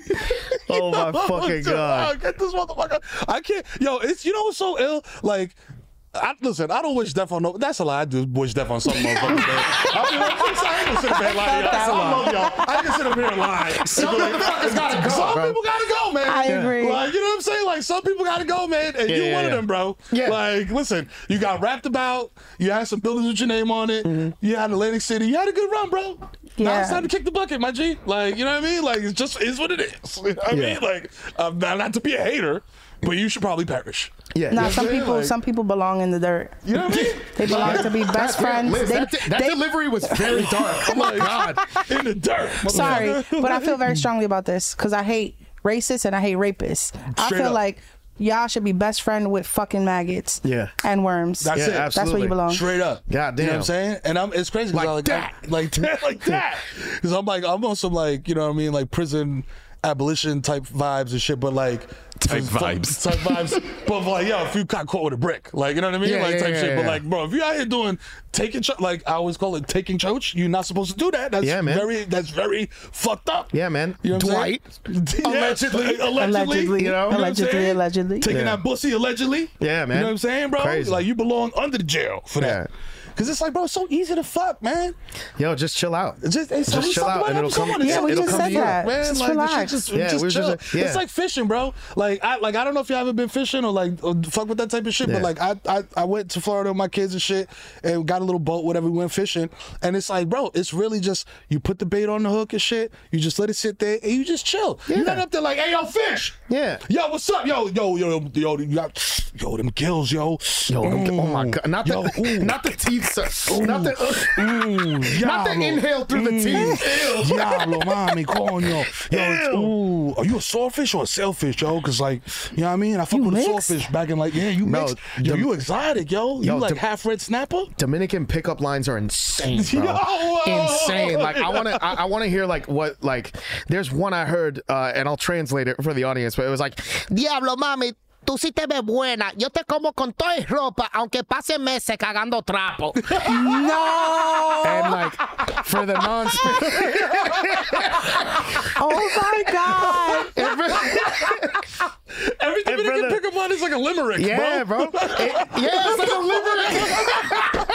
Oh my fucking God. Oh, get this motherfucker. I can't. Yo, it's you know what's so ill? Like. I, listen, I don't wish death on no. That's a lie. I do wish death on some motherfuckers. man. I mean, like, I ain't gonna sit up here and lie to y'all. That's a I lie. love y'all. I ain't gonna sit up here and lie. Some motherfuckers gotta go, Some bro. people gotta go, man. I agree. Like, you know what I'm saying? Like, some people gotta go, man. And Yeah, you yeah, one yeah. of them, bro. Yeah. Like, listen, you got rapped about. You had some buildings with your name on it. Mm-hmm. You had Atlantic City. You had a good run, bro. Now Yeah. it's time to kick the bucket, my G. Like, you know what I mean? Like, it's just is what it is. You know what I mean? Like, um, not, not to be a hater, but you should probably perish. Yeah. Nah, You know some what I'm people, saying? some people belong in the dirt. You know what I mean? They belong to be best friends. Liz, They- that, that they- delivery was very dark. Oh my God. In the dirt. Sorry, motherfucker. but I feel very strongly about this because I hate racists and I hate rapists. I Straight feel up. like y'all should be best friend with fucking maggots. Yeah. And worms. That's Yeah, it. That's where absolutely. you belong. Straight up. God You know what damn. I'm saying? And I'm it's crazy 'cause Like I like that. I- like that, like that. Because I'm like I'm on some like you know what I mean like prison abolition type vibes and shit, but like Type for- vibes. type vibes. But like yo, if you got caught with a brick, like you know what I mean, Yeah, like yeah, type yeah, shit. But yeah. like bro, if you out here doing taking ch- like I always call it taking choach, you're not supposed to do that. That's Yeah, man. very that's very fucked up. Yeah, man. You know what I'm Dwight. saying? Yeah, Allegedly. allegedly, Allegedly, you know what I'm allegedly, saying? allegedly. taking Yeah. that pussy allegedly. Yeah, man. You know what I'm saying, bro? Crazy. Like you belong under the jail for that. Yeah. Cause it's like, bro, it's so easy to fuck, man. Yo, just chill out. It's just, it's Just we chill talked out about and it it'll come- episode. yeah, we It'll just come said to you, that. man. Just like, the shit relax. Just, Yeah, just we was chill. just- yeah. It's like fishing, bro. Like I, like I don't know if you haven't been fishing or like or fuck with that type of shit, Yeah. but like I, I, I went to Florida with my kids and shit, and got a little boat, whatever. We went fishing, and it's like, bro, it's really just you put the bait on the hook and shit. You just let it sit there, and you just chill. You're not up there like, hey, yo, fish. Yeah. Yo, what's up? Yo, yo, yo, yo, yo, you got, yo, them gills, yo. Yo, them- oh my Mm. God. Not the, Yo, ooh. not the teeth pizza. Not the, Ooh, not the inhale through the teeth. Diablo, mami, coño. Yo, it's- ooh, are you a swordfish or a sailfish, yo? Because, like, you know what I mean? I fuck with a swordfish back in, like, yeah, you No, mixed. Yo, Dom- you exotic, yo. You Yo, like Dom- half red snapper? Dominican pickup lines are insane, bro. Yo, whoa. Insane. Like I want to, I, I want to hear like what, like. There's one I heard, uh, and I'll translate it for the audience, but it was like, "Diablo, mami, tú sí te ves buena. Yo te como con toda y ropa, aunque pase meses cagando trapo." No. And like for the non. Oh my God. Every Dominican pickup line is like a limerick, Yeah, bro. bro. It- yeah, it's like a limerick.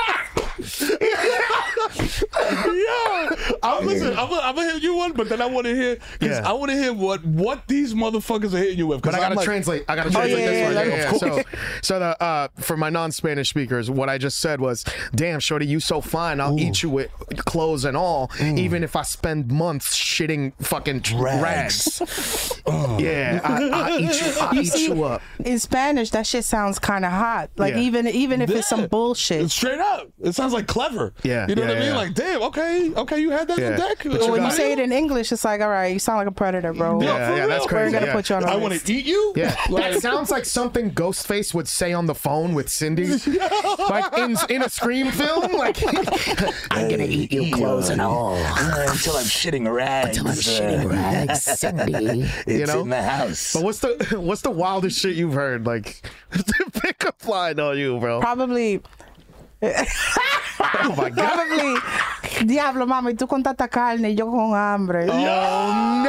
Yeah, I'm listen. I'm gonna I'm gonna hit you one, but then I want to hear because Yeah. I want to hear what what these motherfuckers are hitting you with. But I I'm gotta like, translate. I gotta Oh, translate yeah, this yeah, one. yeah, Yeah, of yeah. course. So, so the uh, for my non-Spanish speakers, what I just said was, "Damn, shorty, you so fine. I'll eat you with clothes and all, even if I spend months shitting fucking rags." Yeah, I, I eat you. I You eat see, you up. in Spanish, that shit sounds kind of hot. Like Yeah. even even if it's some bullshit. Straight up, it sounds like clever. Yeah, you know yeah, what I mean? yeah. Like, damn, okay, okay, you had that Yeah. on deck. But But when you got- say it in English, it's like, all right, you sound like a predator, bro. Yeah, yeah, that's We're crazy. gonna yeah. put you on a I list. want to eat you. Yeah, Like- that sounds like something Ghostface would say on the phone with Cindy, like in in a Scream film. Like, I'm gonna eat you clothes and all until I'm shitting rags. until I'm shitting rags, Cindy. You It's know, in the house. But what's the what's the wildest shit you've heard? Like, pickup line on you, bro. Probably. Oh my god. Probably. Diablo, mami, tú con tanta carne, yo con hambre. Oh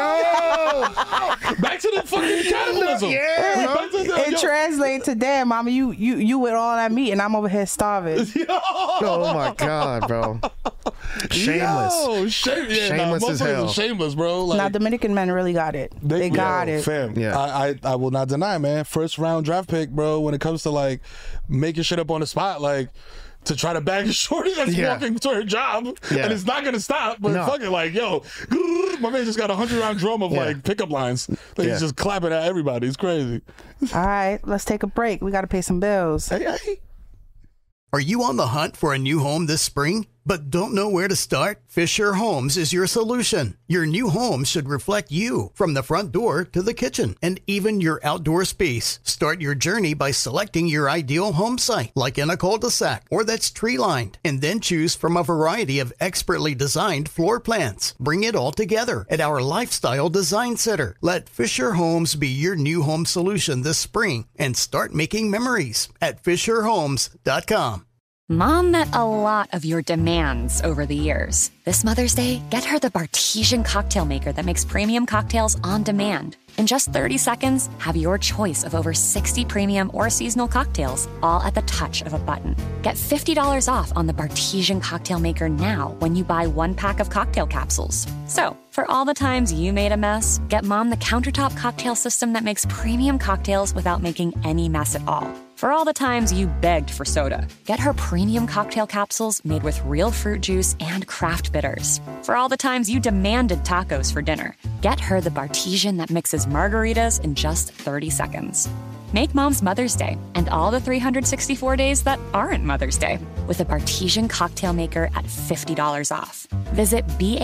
no! Back to the fucking cannibalism. Yeah, bro. Back to the- It yo. translates to, damn, mama, you you you with all that meat and I'm over here starving. Oh my god, bro. Shameless. Yo, shame, yeah, Shameless nah, as motherfuckers hell. are shameless, bro. Like, Now Dominican men really got it. They, got yo, it. fam. Yeah. I, I I will not deny, man. First round draft pick, bro. When it comes to like making shit up on the spot, like to try to bag a shorty that's Yeah. walking to her job, Yeah. and it's not gonna stop. But No. fucking like, yo, my man just got a hundred round drum of Yeah. like pickup lines. Like Yeah. he's just clapping at everybody. It's crazy. All right, let's take a break. We got to pay some bills. Hey, hey. Are you on the hunt for a new home this spring, but don't know where to start? Fisher Homes is your solution. Your new home should reflect you, from the front door to the kitchen, and even your outdoor space. Start your journey by selecting your ideal home site, like in a cul-de-sac or that's tree-lined, and then choose from a variety of expertly designed floor plans. Bring it all together at our Lifestyle Design Center. Let Fisher Homes be your new home solution this spring and start making memories at fisher homes dot com. Mom met a lot of your demands over the years. This Mother's Day, get her the Bartesian cocktail maker that makes premium cocktails on demand. In just thirty seconds, have your choice of over sixty premium or seasonal cocktails, all at the touch of a button. Get fifty dollars off on the Bartesian cocktail maker now when you buy one pack of cocktail capsules. So, for all the times you made a mess, get Mom the countertop cocktail system that makes premium cocktails without making any mess at all. For all the times you begged for soda, get her premium cocktail capsules made with real fruit juice and craft bitters. For all the times you demanded tacos for dinner, get her the Bartesian that mixes margaritas in just thirty seconds. Make Mom's Mother's Day and all the three hundred sixty-four days that aren't Mother's Day with a Bartesian cocktail maker at fifty dollars off. Visit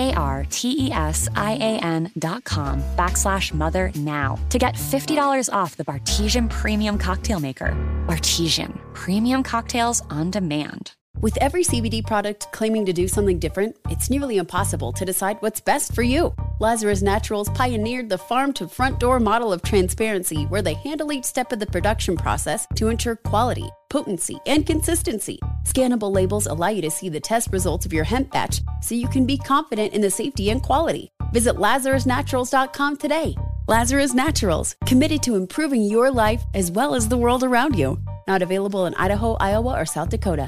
B-A-R-T-E-S-I-A-N dot com backslash mother now to get fifty dollars off the Bartesian Premium Cocktail Maker. Bartesian, premium cocktails on demand. With every C B D product claiming to do something different, it's nearly impossible to decide what's best for you. Lazarus Naturals pioneered the farm-to-front-door model of transparency, where they handle each step of the production process to ensure quality, potency, and consistency. Scannable labels allow you to see the test results of your hemp batch, so you can be confident in the safety and quality. Visit lazarus naturals dot com today. Lazarus Naturals, committed to improving your life as well as the world around you. Not available in Idaho, Iowa, or South Dakota.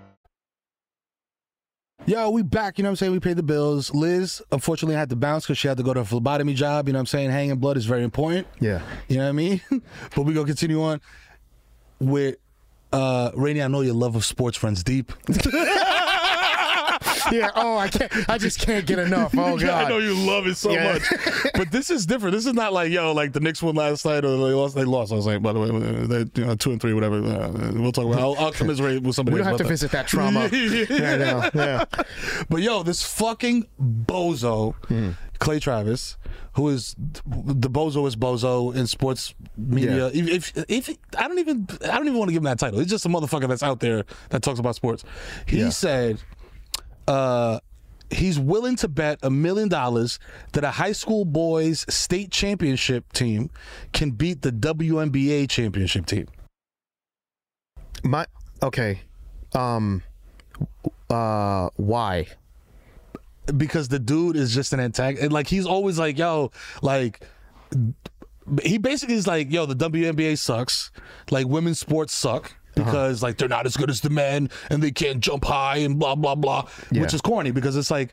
Yo, we back, you know what I'm saying? We paid the bills. Liz, unfortunately, had to bounce because she had to go to a phlebotomy job. You know what I'm saying? Hanging blood is very important. Yeah. You know what I mean? But we're going to continue on with, uh, Rainy, I know your love of sports runs deep. Yeah. Oh, I can't. I just can't get enough. Oh God. I know you love it so Yeah. much. But this is different. This is not like yo, like the Knicks won last night or they lost. They lost. I was like, by the way, they you know two and three, whatever. Uh, we'll talk about. I'll, I'll commiserate with somebody. We don't else have to about visit that trauma. yeah, I know. Yeah. But yo, this fucking bozo, Hmm. Clay Travis, who is the bozo is bozo in sports media. Yeah. If, if, if I don't even I don't even want to give him that title. He's just a motherfucker that's out there that talks about sports. He Yeah. said, uh, he's willing to bet a million dollars that a high school boys state championship team can beat the W N B A championship team. My okay. Um. Uh. Why? Because the dude is just an antagonist. Like he's always like, yo, like he basically is like, yo, the W N B A sucks. Like women's sports suck because uh-huh. like they're not as good as the men and they can't jump high and blah blah blah, Yeah. which is corny because it's like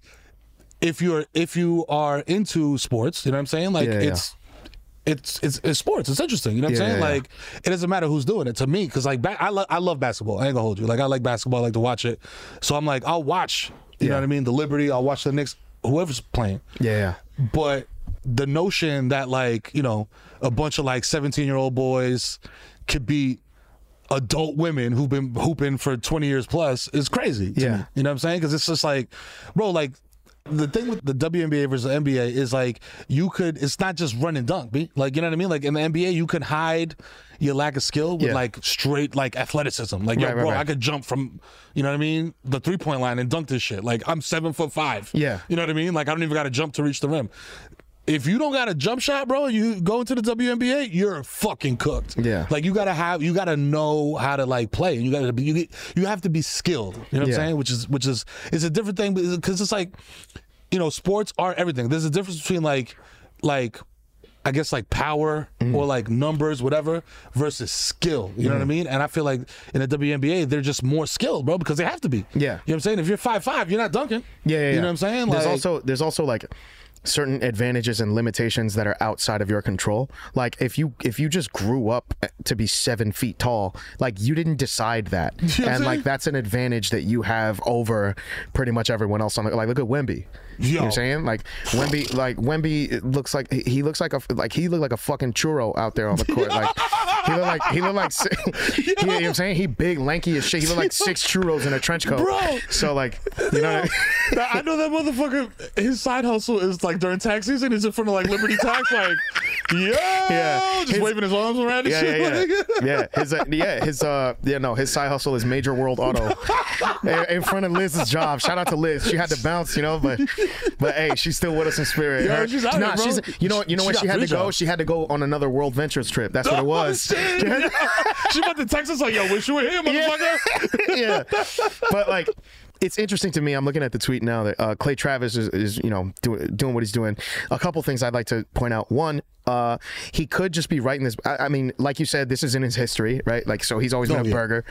if you're if you are into sports, you know what I'm saying? Like Yeah, yeah. it's. It's, it's it's sports. It's interesting. You know what I'm Yeah, saying? yeah, yeah. Like it doesn't matter who's doing it to me because like ba- I love I love basketball. I ain't gonna hold you. Like I like basketball. I like to watch it. So I'm like I'll watch. You know what I mean? The Liberty. I'll watch the Knicks. Whoever's playing. Yeah. But the notion that like you know a bunch of like seventeen year old boys could beat adult women who've been hooping for twenty years plus is crazy. To Yeah. me. You know what I'm saying? Because it's just like, bro, like. The thing with the W N B A versus the N B A is like you could it's not just run and dunk, B. Like you know what I mean? Like in the N B A you can hide your lack of skill with Yeah. like straight like athleticism. Like yo, Right, right, bro, right. I could jump from you know what I mean, the three point line and dunk this shit. Like I'm seven foot five. Yeah. You know what I mean? Like I don't even gotta jump to reach the rim. If you don't got a jump shot, bro, you go into the W N B A, you're fucking cooked. Yeah. Like you gotta have, you gotta know how to like play. You gotta be, you, you have to be skilled. You know what Yeah. I'm saying? Which is, which is, it's a different thing because it's like, you know, sports are everything. There's a difference between like, like, I guess like power Mm-hmm. or like numbers, whatever, versus skill. You know what I mean? And I feel like in the W N B A, they're just more skilled, bro, because they have to be. Yeah. You know what I'm saying? If you're five five, you're not dunking. Yeah, yeah, You yeah. know what I'm saying? There's Like- also there's also like certain advantages and limitations that are outside of your control. Like if you if you just grew up to be seven feet tall, like you didn't decide that, You know what I'm and saying? like that's an advantage that you have over pretty much everyone else on the like. Look at Wemby. You know what I'm saying? Like Wemby, like Wemby looks like he looks like a like he looked like a fucking churro out there on the court. Like he looked like he looked like si- he, you know what I'm saying? He big, lanky as shit. He looked like six churros in a trench coat. Bro. So like you know. What I mean? I know that motherfucker. His side hustle is like during tax season. He's in front of like Liberty Tax, like, yo, Yeah. just His- waving his arms around and Yeah, shit. yeah, like- yeah. yeah, his uh, yeah, his uh, yeah, no, his side hustle is Major World Auto in in front of Liz's job. Shout out to Liz. She had to bounce, you know, but but hey, she's still with us in spirit. Yeah, Her- she's out nah, here, bro. she's you know you know She when got she had three to go. jobs. She had to go on another World Ventures trip. That's what it was. Oh, shit. She about to text us like, yo, wish you were here, motherfucker. yeah, but like. It's interesting to me. I'm looking at the tweet now that uh, Clay Travis is, is you know, do, doing what he's doing. A couple things I'd like to point out. One, uh, he could just be writing this. I, I mean, like you said, this is in his history, right? Like, so he's always been Oh, a yeah. burger.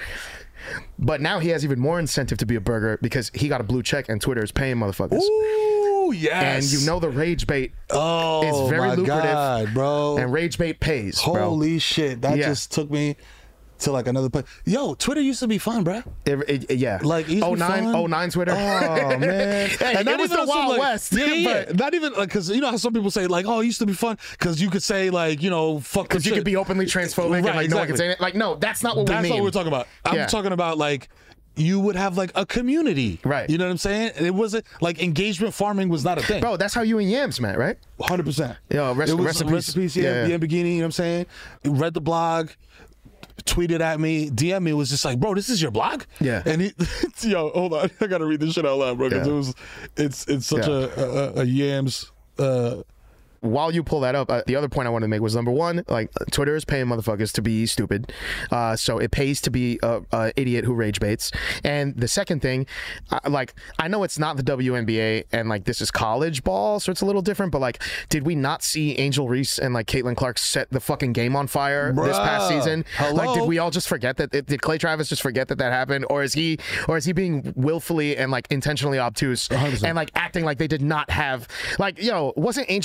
But now he has even more incentive to be a burger because he got a blue check and Twitter is paying motherfuckers. Ooh, yes. And you know the rage bait oh, is very my lucrative, God, bro. and rage bait pays. bro. Holy shit. That Yeah. just took me to like another place. Yo, Twitter used to be fun, bro. It, it, it- yeah, Like, it used to oh be nine, fun. oh nine Twitter. Oh man, Hey, And not it was even the on some, Wild like- West. Yeah, yeah, yeah. but- Not even like because you know how some people say like, oh, it used to be fun because you could say like, you know, fuck. Because you shit. could be openly transphobic Right, and like no one can exactly. say it. Like no, that's not what That's we mean. not what we're talking about. I'm Yeah. talking about like. You would have like a community, Right. You know what I'm saying? It wasn't like engagement farming was not a thing, Bro, that's how you and Yams met, right? one hundred percent. Yo, rest, It was rest in peace. recipes, yeah, Yeah. Lamborghini. You know what I'm saying? Read the blog, tweeted at me, D M me. Was just like, bro, this is your blog? Yeah. And he, yo, hold on, I gotta read this shit out loud, bro, because Yeah. it was, it's, it's such Yeah. a, a, a yams. Uh, While you pull that up, uh, the other point I wanted to make was number one, like Twitter is paying motherfuckers to be stupid, uh, so it pays to be a, a idiot who rage baits. And the second thing, uh, like I know it's not the W N B A and like this is college ball, so it's a little different. But like, did we not see Angel Reese and like Caitlin Clark set the fucking game on fire this past Bruh. season? Hello? Like, did we all just forget that? Did Clay Travis just forget that that happened, or is he, or is he being willfully and like intentionally obtuse one hundred percent. and like acting like they did not have, like, yo, wasn't Angel Reese in a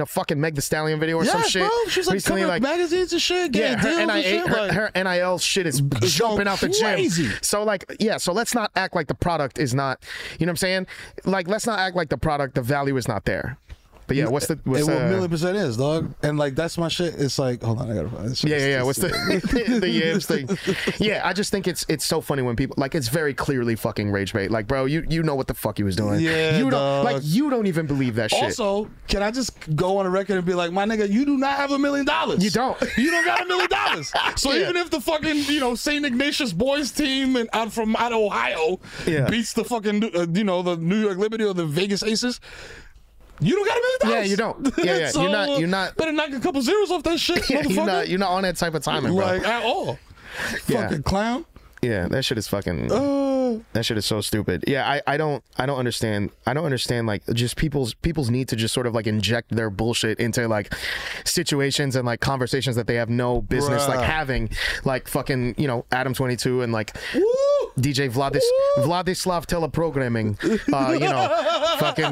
fucking Meg Thee Stallion video or yes, some shit. Bro. She's like recently, covering like magazines and shit. Yeah, Getting her deals N I A, and shit, her, like, her N I L shit is jumping out the crazy. gym. So like, yeah, so let's not act like the product is not. You know what I'm saying? Like, let's not act like the product, the value is not there. But yeah, what's the what's it, uh, a million percent is, dog. And like that's my shit. It's like, hold on, I gotta find this shit. Yeah, yeah, yeah. What's the the yams thing? Yeah, I just think it's it's so funny when people like it's very clearly fucking rage bait. Like, bro, you you know what the fuck he was doing. Yeah, you don't dog. like you don't even believe that shit. Also, can I just go on a record and be like, my nigga, you do not have a million dollars. You don't. You don't got a million dollars. So Yeah. even if the fucking you know Saint Ignatius boys team and out from out of Ohio Yeah. beats the fucking uh, you know the New York Liberty or the Vegas Aces. You don't got a million dollars. Yeah, you don't. Yeah, yeah. So, You're not- you're not- Better knock a couple zeros off that shit, Yeah, motherfucker. you're not you're not on that type of timing, bro. like at all. Yeah. Fucking clown. Yeah, that shit is fucking. Uh, that shit is so stupid. Yeah, I, I don't I don't understand. I don't understand like just people's people's need to just sort of like inject their bullshit into like situations and like conversations that they have no business Bruh. like having. Like fucking you know Adam twenty-two and like D J Vladis Vladislav teleprogramming. Uh, you know, fucking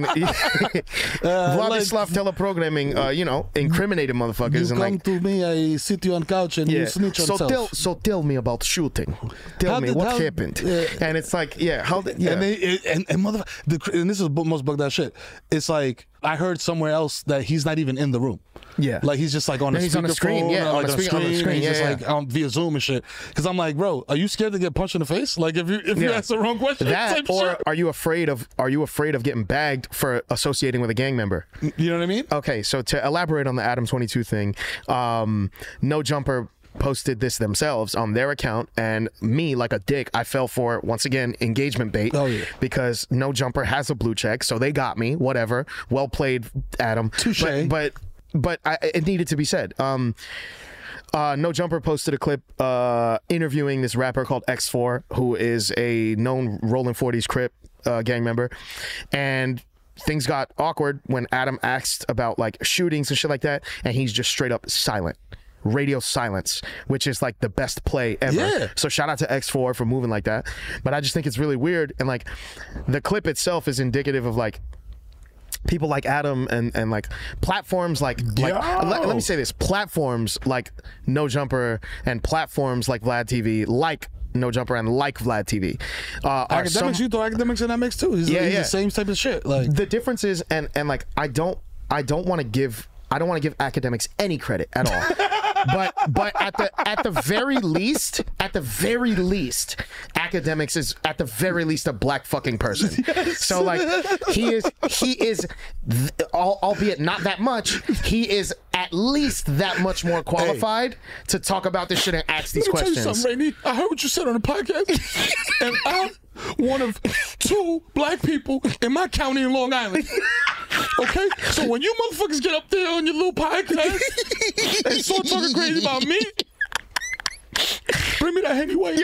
Vladislav teleprogramming. Uh, you know, incriminated motherfuckers you and come like. to me, I sit you on couch and Yeah. you snitch So yourself. tell so tell me about shooting. Tell How me did- what how- happened. yeah. And it's like, yeah, how did yeah. And they it, and, and mother the and this is the most bugged out shit. It's like I heard somewhere else that he's not even in the room. Yeah, like he's just like on No, the he's on the screen, speakerphone yeah, or, on like the on the screen- on the screen. screen, and he's yeah, just yeah. like on via Zoom and shit. Because I'm like, bro, are you scared to get punched in the face? Like if you if you Yeah. ask the wrong question, That type or shit. are you afraid of are you afraid of getting bagged for associating with a gang member? You know what I mean? Okay, so to elaborate on the Adam twenty-two thing, um, No Jumper posted this themselves on their account, and me like a dick I fell for once again engagement bait. Oh, yeah. Because No Jumper has a blue check, so they got me. Whatever, well played, Adam. Touche. But but, but I, it needed to be said. Um, Uh, No Jumper posted a clip uh, interviewing this rapper called X four, who is a known Rolling forties Crip uh, gang member, and things got awkward when Adam asked about like shootings and shit like that, and he's just straight up silent. Radio silence, which is like the best play ever. Yeah. So shout out to X four for moving like that. But I just think it's really weird, and like the clip itself is indicative of like people like Adam and and like platforms like like let, let me say this, platforms like No Jumper and platforms like Vlad T V like No Jumper and like Vlad T V uh, are Academics, some, you throw academics in that mix too. He's, Yeah, he's yeah. the same type of shit. Like the difference is and and like I don't I don't want to give I don't want to give academics any credit at all. But but at the at the very least, at the very least, academics is at the very least a black fucking person. Yes. So like he is he is, th- al- albeit not that much, he is at least that much more qualified to talk about this shit and ask these Let me questions. tell you something, Rainey. I heard what you said on the podcast, and I'm one of two black people in my county in Long Island. Okay, so when you motherfuckers get up there on your little podcast and start talking crazy about me, bring me that Henny White.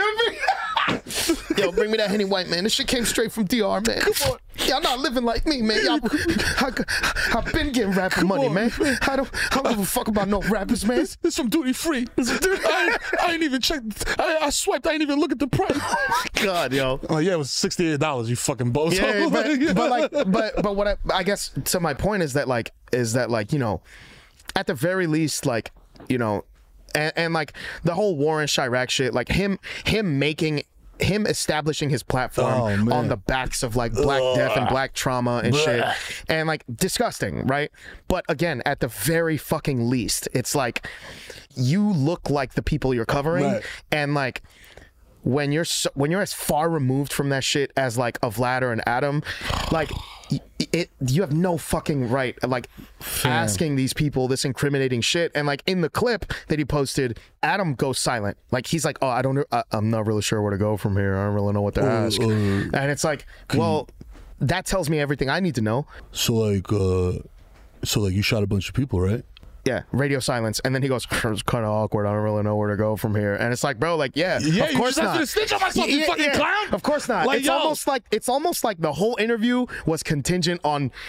Yo, bring me that Henny White, man. This shit came straight from D R, man. Come on. Y'all not living like me, man. Y'all, I, I've been getting rapper money, on, man. I don't, I don't give a fuck about no rappers, man. This, this some duty free. I, I ain't even checked. I, I swiped. I ain't even look at the price. God, yo. Oh yeah, it was sixty-eight dollars. You fucking bozo. Yeah, but, but like, but but what I, I guess to my point is that like is that like you know, at the very least like you know, and, and like the whole Warren Chirac shit, like him him making. Him establishing his platform Oh, on the backs of like black Ugh. death and black trauma and Blech. shit, and like disgusting, right? But again, at the very fucking least, it's like you look like the people you're covering, Right. and like when you're so, when you're as far removed from that shit as like a Vlad or an Adam, like y- it you have no fucking right like asking these people this incriminating shit. And like in the clip that he posted, Adam goes silent. Like he's like, oh, I don't know, I, I'm not really sure where to go from here. I don't really know what to ask. uh, And it's like, well, that tells me everything I need to know. So like, uh, so like, you shot a bunch of people, right? Yeah, radio silence. And then he goes, it's kind of awkward. I don't really know where to go from here. And it's like, bro, like, yeah, Yeah, of you course just not. asked me to snitch on myself, you fucking clown. Of course not. Like, it's yo. almost like it's almost like the whole interview was contingent on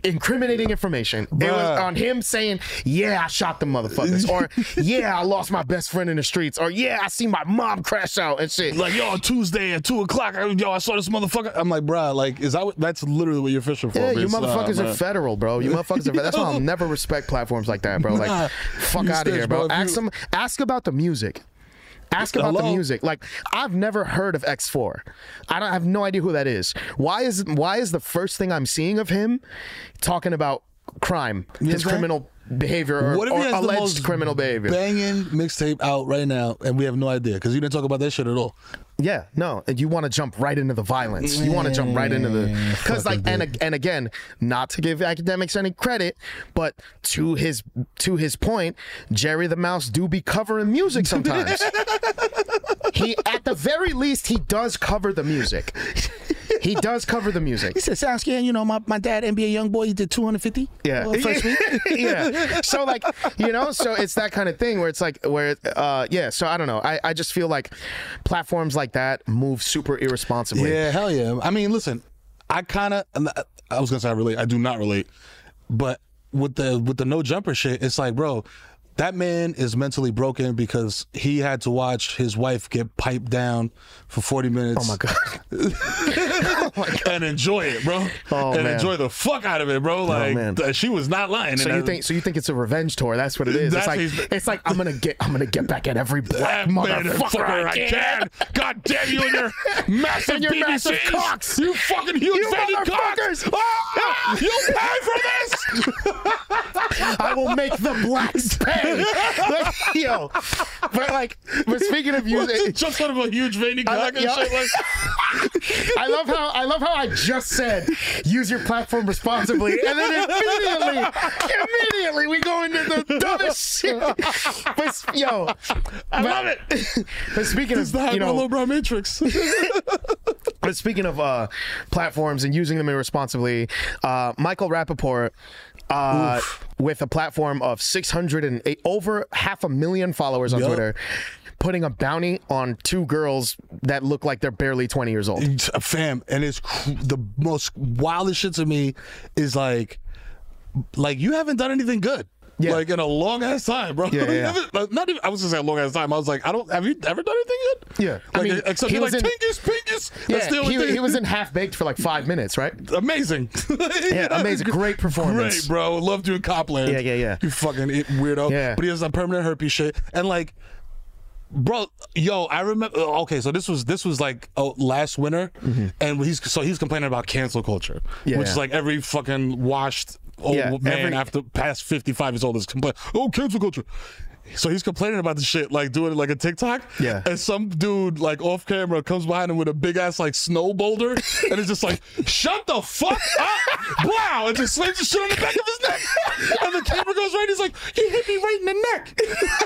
incriminating information. Bruh. It was on him saying, yeah, I shot the motherfuckers. Or, yeah, I lost my best friend in the streets. Or, yeah, I see my mom crash out and shit. Like, yo, Tuesday at two o'clock, yo, I saw this motherfucker. I'm like, bruh, like, is that what, that's literally what you're fishing for. Yeah, you bitch. motherfuckers uh, are man. federal, bro. You motherfuckers are That's why I'll never respect platforms like that, bro. Like, Nah, fuck you out of stitch, here, bro. bro. If Ask you- them, ask about the music. Ask about Hello? the music. Like, I've never heard of X four. I don't I have no idea who that is. Why is why is the first thing I'm seeing of him talking about crime, his Okay. criminal behavior, or, What if he or has the alleged most criminal behavior? banging mixtape out right now, and we have no idea because you didn't talk about that shit at all. Yeah, no, and you want to jump right into the violence. You want to jump right into the because like and ag- and again, not to give academics any credit, but to his to his point, Jerry the Mouse do be covering music sometimes. He at the very least he does cover the music. He does cover the music. He said, Saskia, you know, my, my dad, N B A young boy, he did two hundred fifty. Yeah. uh, first week. Yeah. So like, you know, so it's that kind of thing where it's like, where, uh, yeah. So I don't know. I, I just feel like platforms like that move super irresponsibly. Yeah, hell yeah. I mean, listen, I kind of, I was gonna say I relate. I do not relate, but with the with the no jumper shit, it's like, bro, that man is mentally broken because he had to watch his wife get piped down for forty minutes. Oh my god. oh my god. And enjoy it, bro. Oh, and man. enjoy the fuck out of it, bro. Like, man. uh, she was not lying. So And you I- think? So you think it's a revenge tour? That's what it is. It's That's like his- it's like I'm gonna get I'm gonna get back at every black That motherfucker I can. God damn you and your massive And your B B Cs. massive cocks. You fucking huge You baby motherfuckers. cocks. Ah, you pay for this. I will make the blacks pay. Like, yo, but like, but speaking of music, just sort of a huge veiny I cock like- and yo- shit like. I love how I love how I just said use your platform responsibly, and then immediately, immediately we go into the dumbest shit. But yo, I love it. But speaking It's of the you know, Hyper Lowbrow Matrix. but speaking of uh, platforms and using them irresponsibly, uh, Michael Rappaport. Uh, with a platform of six hundred and eight, over half a million followers on Yup. Twitter, putting a bounty on two girls that look like they're barely twenty years old. Fam, and it's cr- the most wildest shit to me is like, like you haven't done anything good. Yeah. Like in a long ass time, bro. Yeah, yeah, yeah. Haven't- like, Not even. I was gonna say a long ass time. I was like, I don't. Have you ever done anything good? Yeah, I Like, mean, except he you're like was in- Pinkus, Pinkus. Yeah, That's the only he, thing. he was in Half Baked for like five minutes, right? Amazing. Yeah, amazing. Great performance. Great, bro. Love doing Copland. Yeah, yeah, yeah. You fucking it- weirdo. Yeah. But he has a permanent herpes shit. And like, bro, yo, I remember. Okay, so this was this was like oh, last winter, and he's so he's complaining about cancel culture, Yeah, which yeah. is like every fucking washed old Yeah, man every- after past fifty-five years old is complaining. Oh, cancel culture. So he's complaining about the shit, like doing it like a TikTok. Yeah. And some dude, like off camera, comes behind him with a big ass like snow boulder, and it's just like, "Shut the fuck up!" Wow! And just slams the shit on the back of his neck. And the camera goes right. He's like, "You hit me right in the neck."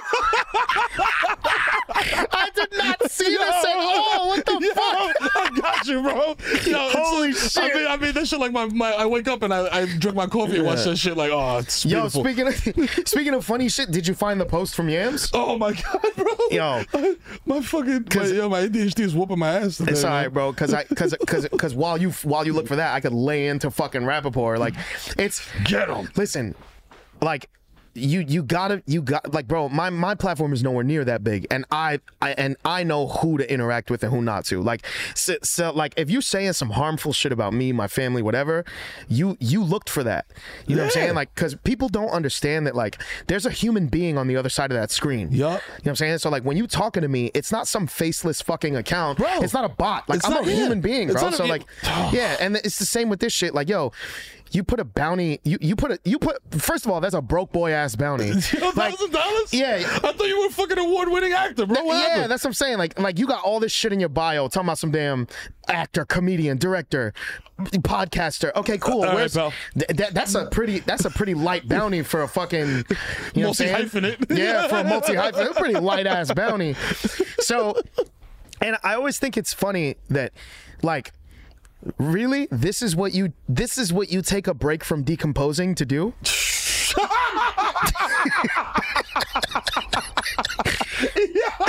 I did not see Yo, this at all. What the yo, fuck? I got you, bro. Yo, it's Holy like- shit. I mean, I mean, that shit like my, my I wake up and I, I drink my coffee and watch Yeah. that shit like, oh, it's Yo, beautiful. speaking of speaking of funny shit, did you find the post from Yams? Oh my god, bro. Yo. my fucking my, yo, my A D H D is whooping my ass today. It's all man. right, bro. Because I, because, because, because while you, while you look for that, I could lay into fucking Rappaport. Like, it's Get him. Listen, like. You you gotta you got like bro my my platform is nowhere near that big and I, I and I know who to interact with and who not to like so, so like if you're saying some harmful shit about me, my family, whatever, you you looked for that, you know what I'm saying, like because people don't understand that like there's a human being on the other side of that screen. Yup. You know what I'm saying? So like when you talking to me, it's not some faceless fucking account, Bro, it's not a bot, like it's I'm not- a yeah. human being, It's bro. not a- So like yeah, and it's the same with this shit, like yo, you put a bounty, you you put a you put first of all, that's a broke boy ass bounty. Thousand dollars? Yeah. I thought you were a fucking award winning actor, bro. What yeah, happened? that's what I'm saying. Like, like you got all this shit in your bio talking about some damn actor, comedian, director, podcaster. Okay, cool. All right, Where's pal. th- that, that's a pretty that's a pretty light bounty for a fucking you know what I'm saying? Multi-hyphenate. Yeah, for a multi hyphenate, a pretty light ass bounty. So, and I always think it's funny that like. Really? This is what you this is what you take a break from decomposing to do?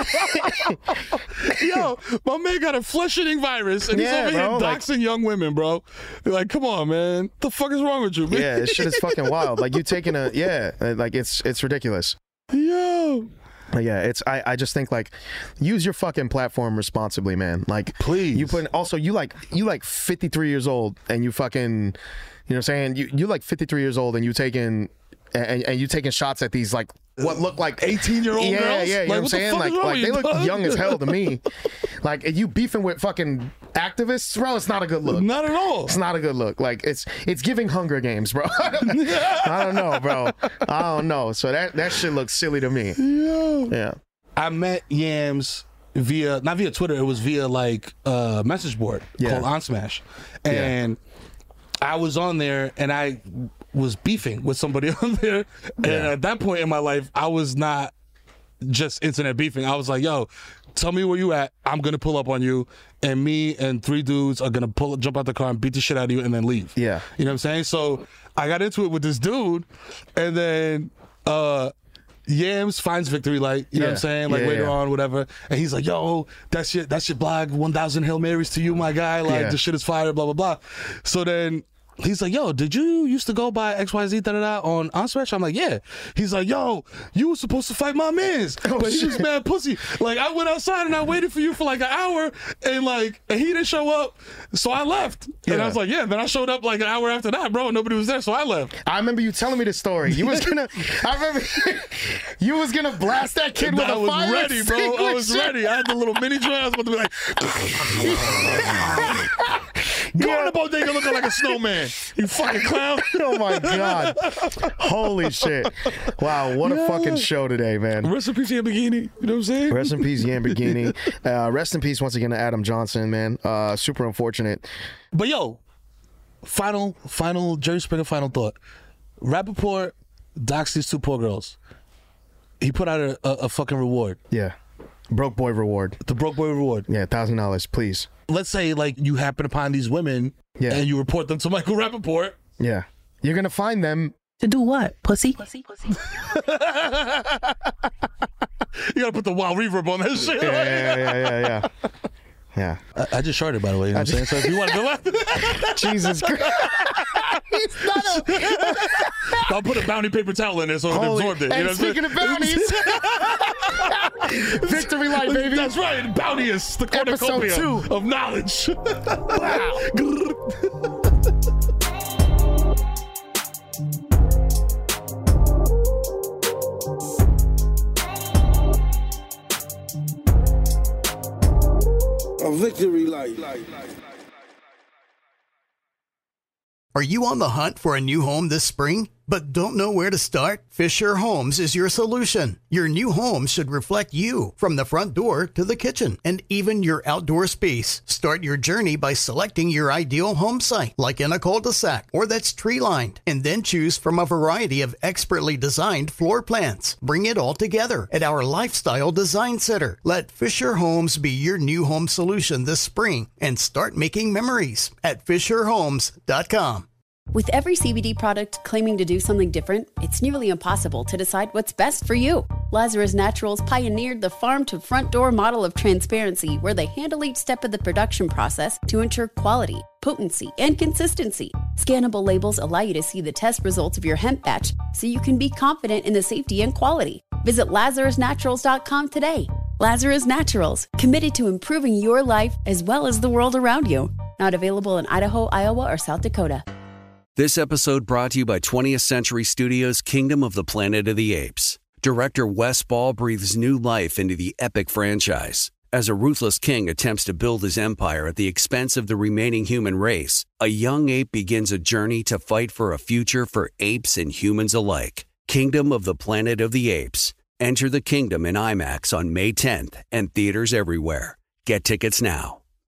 Yo, my man got a flesh-eating virus, and Yeah, he's over bro, here like- doxing young women, bro. Like, come on, man. What the fuck is wrong with you, man? Yeah, this shit is fucking wild. Like you taking a yeah, like it's it's ridiculous. Yo. But yeah, it's I, I just think like use your fucking platform responsibly, man. Like please. You put also you like you like fifty-three years old and you fucking you know what I'm saying? You you like fifty-three years old and you taking and, and you taking shots at these like what look like eighteen-year-old yeah, girls? Yeah, you Like, know what I'm what the saying? fuck Like, is wrong like with they you, look dog? young as hell to me. Like, if you beefing with fucking activists, bro, it's not a good look. Not at all. It's not a good look. Like, it's it's giving Hunger Games, bro. I don't know, bro. I don't know. So that, that shit looks silly to me. Yeah. Yeah. I met Yams via, not via Twitter, it was via like a message board Yeah. called On Smash. And I was on there and I was beefing with somebody on there. And Yeah. at that point in my life, I was not just internet beefing. I was like, yo, tell me where you at. I'm going to pull up on you. And me and three dudes are going to pull, jump out the car and beat the shit out of you and then leave. Yeah. You know what I'm saying? So I got into it with this dude. And then uh, Yams finds Victory Light. You know what I'm Yeah. saying? Like Yeah, later yeah. on, whatever. And he's like, yo, that shit, that shit blog, one thousand Hail Marys to you, my guy. Like, Yeah. this shit is fire, blah, blah, blah. So then he's like, yo, did you used to go by X Y Z da da da on On Smash? I'm like, yeah. He's like, yo, you were supposed to fight my mans, Oh, but he was shit. mad pussy. Like, I went outside and I waited for you for like an hour, and like, and he didn't show up, so I left. And Yeah. I was like, yeah. Then I showed up like an hour after that, bro. And nobody was there, so I left. I remember you telling me the story. You was gonna, I remember you was gonna blast that kid with I a was fire ready, bro. I was extinguisher. ready. I had the little mini joint. I was about to be like, go in the bodega looking like a snowman. You fucking clown. Oh my god! Holy shit! Wow, what a Yeah. fucking show today, man. Rest in peace, Lamborghini. You know what I'm saying? Rest in peace, Lamborghini. Uh, rest in peace once again to Adam Johnson, man. Uh, super unfortunate. But yo, final, final, Jerry Springer final thought. Rappaport doxed these two poor girls. He put out a, a, a fucking reward. Yeah, broke boy reward. The broke boy reward. Yeah, thousand dollars, please. Let's say like you happen upon these women Yeah. and you report them to Michael Rappaport. Yeah, you're gonna find them. To do what? Pussy? You gotta put the wild reverb on that shit. Yeah, yeah, yeah, yeah, yeah. Yeah. I, I just sharded, by the way. You know what I'm saying? So if you want to laugh, Jesus Christ. He's not a... I'll put a bounty paper towel in there so it Holy- absorbed it. You and know what I'm speaking saying? of bounties, Victory Light, baby. That's right. Bounty is the Episode cornucopia two. of knowledge. A victory light. Are you on the hunt for a new home this spring, but don't know where to start? Fisher Homes is your solution. Your new home should reflect you, from the front door to the kitchen, and even your outdoor space. Start your journey by selecting your ideal home site, like in a cul-de-sac or that's tree-lined, and then choose from a variety of expertly designed floor plans. Bring it all together at our Lifestyle Design Center. Let Fisher Homes be your new home solution this spring and start making memories at fisher homes dot com. With every C B D product claiming to do something different, it's nearly impossible to decide what's best for you. Lazarus Naturals pioneered the farm-to-front door model of transparency, where they handle each step of the production process to ensure quality, potency, and consistency. Scannable labels allow you to see the test results of your hemp batch, so you can be confident in the safety and quality. Visit lazarus naturals dot com today. Lazarus Naturals, committed to improving your life as well as the world around you. Not available in Idaho, Iowa, or South Dakota. This episode brought to you by twentieth Century Studios' Kingdom of the Planet of the Apes. Director Wes Ball breathes new life into the epic franchise. As a ruthless king attempts to build his empire at the expense of the remaining human race, a young ape begins a journey to fight for a future for apes and humans alike. Kingdom of the Planet of the Apes. Enter the kingdom in IMAX on May tenth and theaters everywhere. Get tickets now.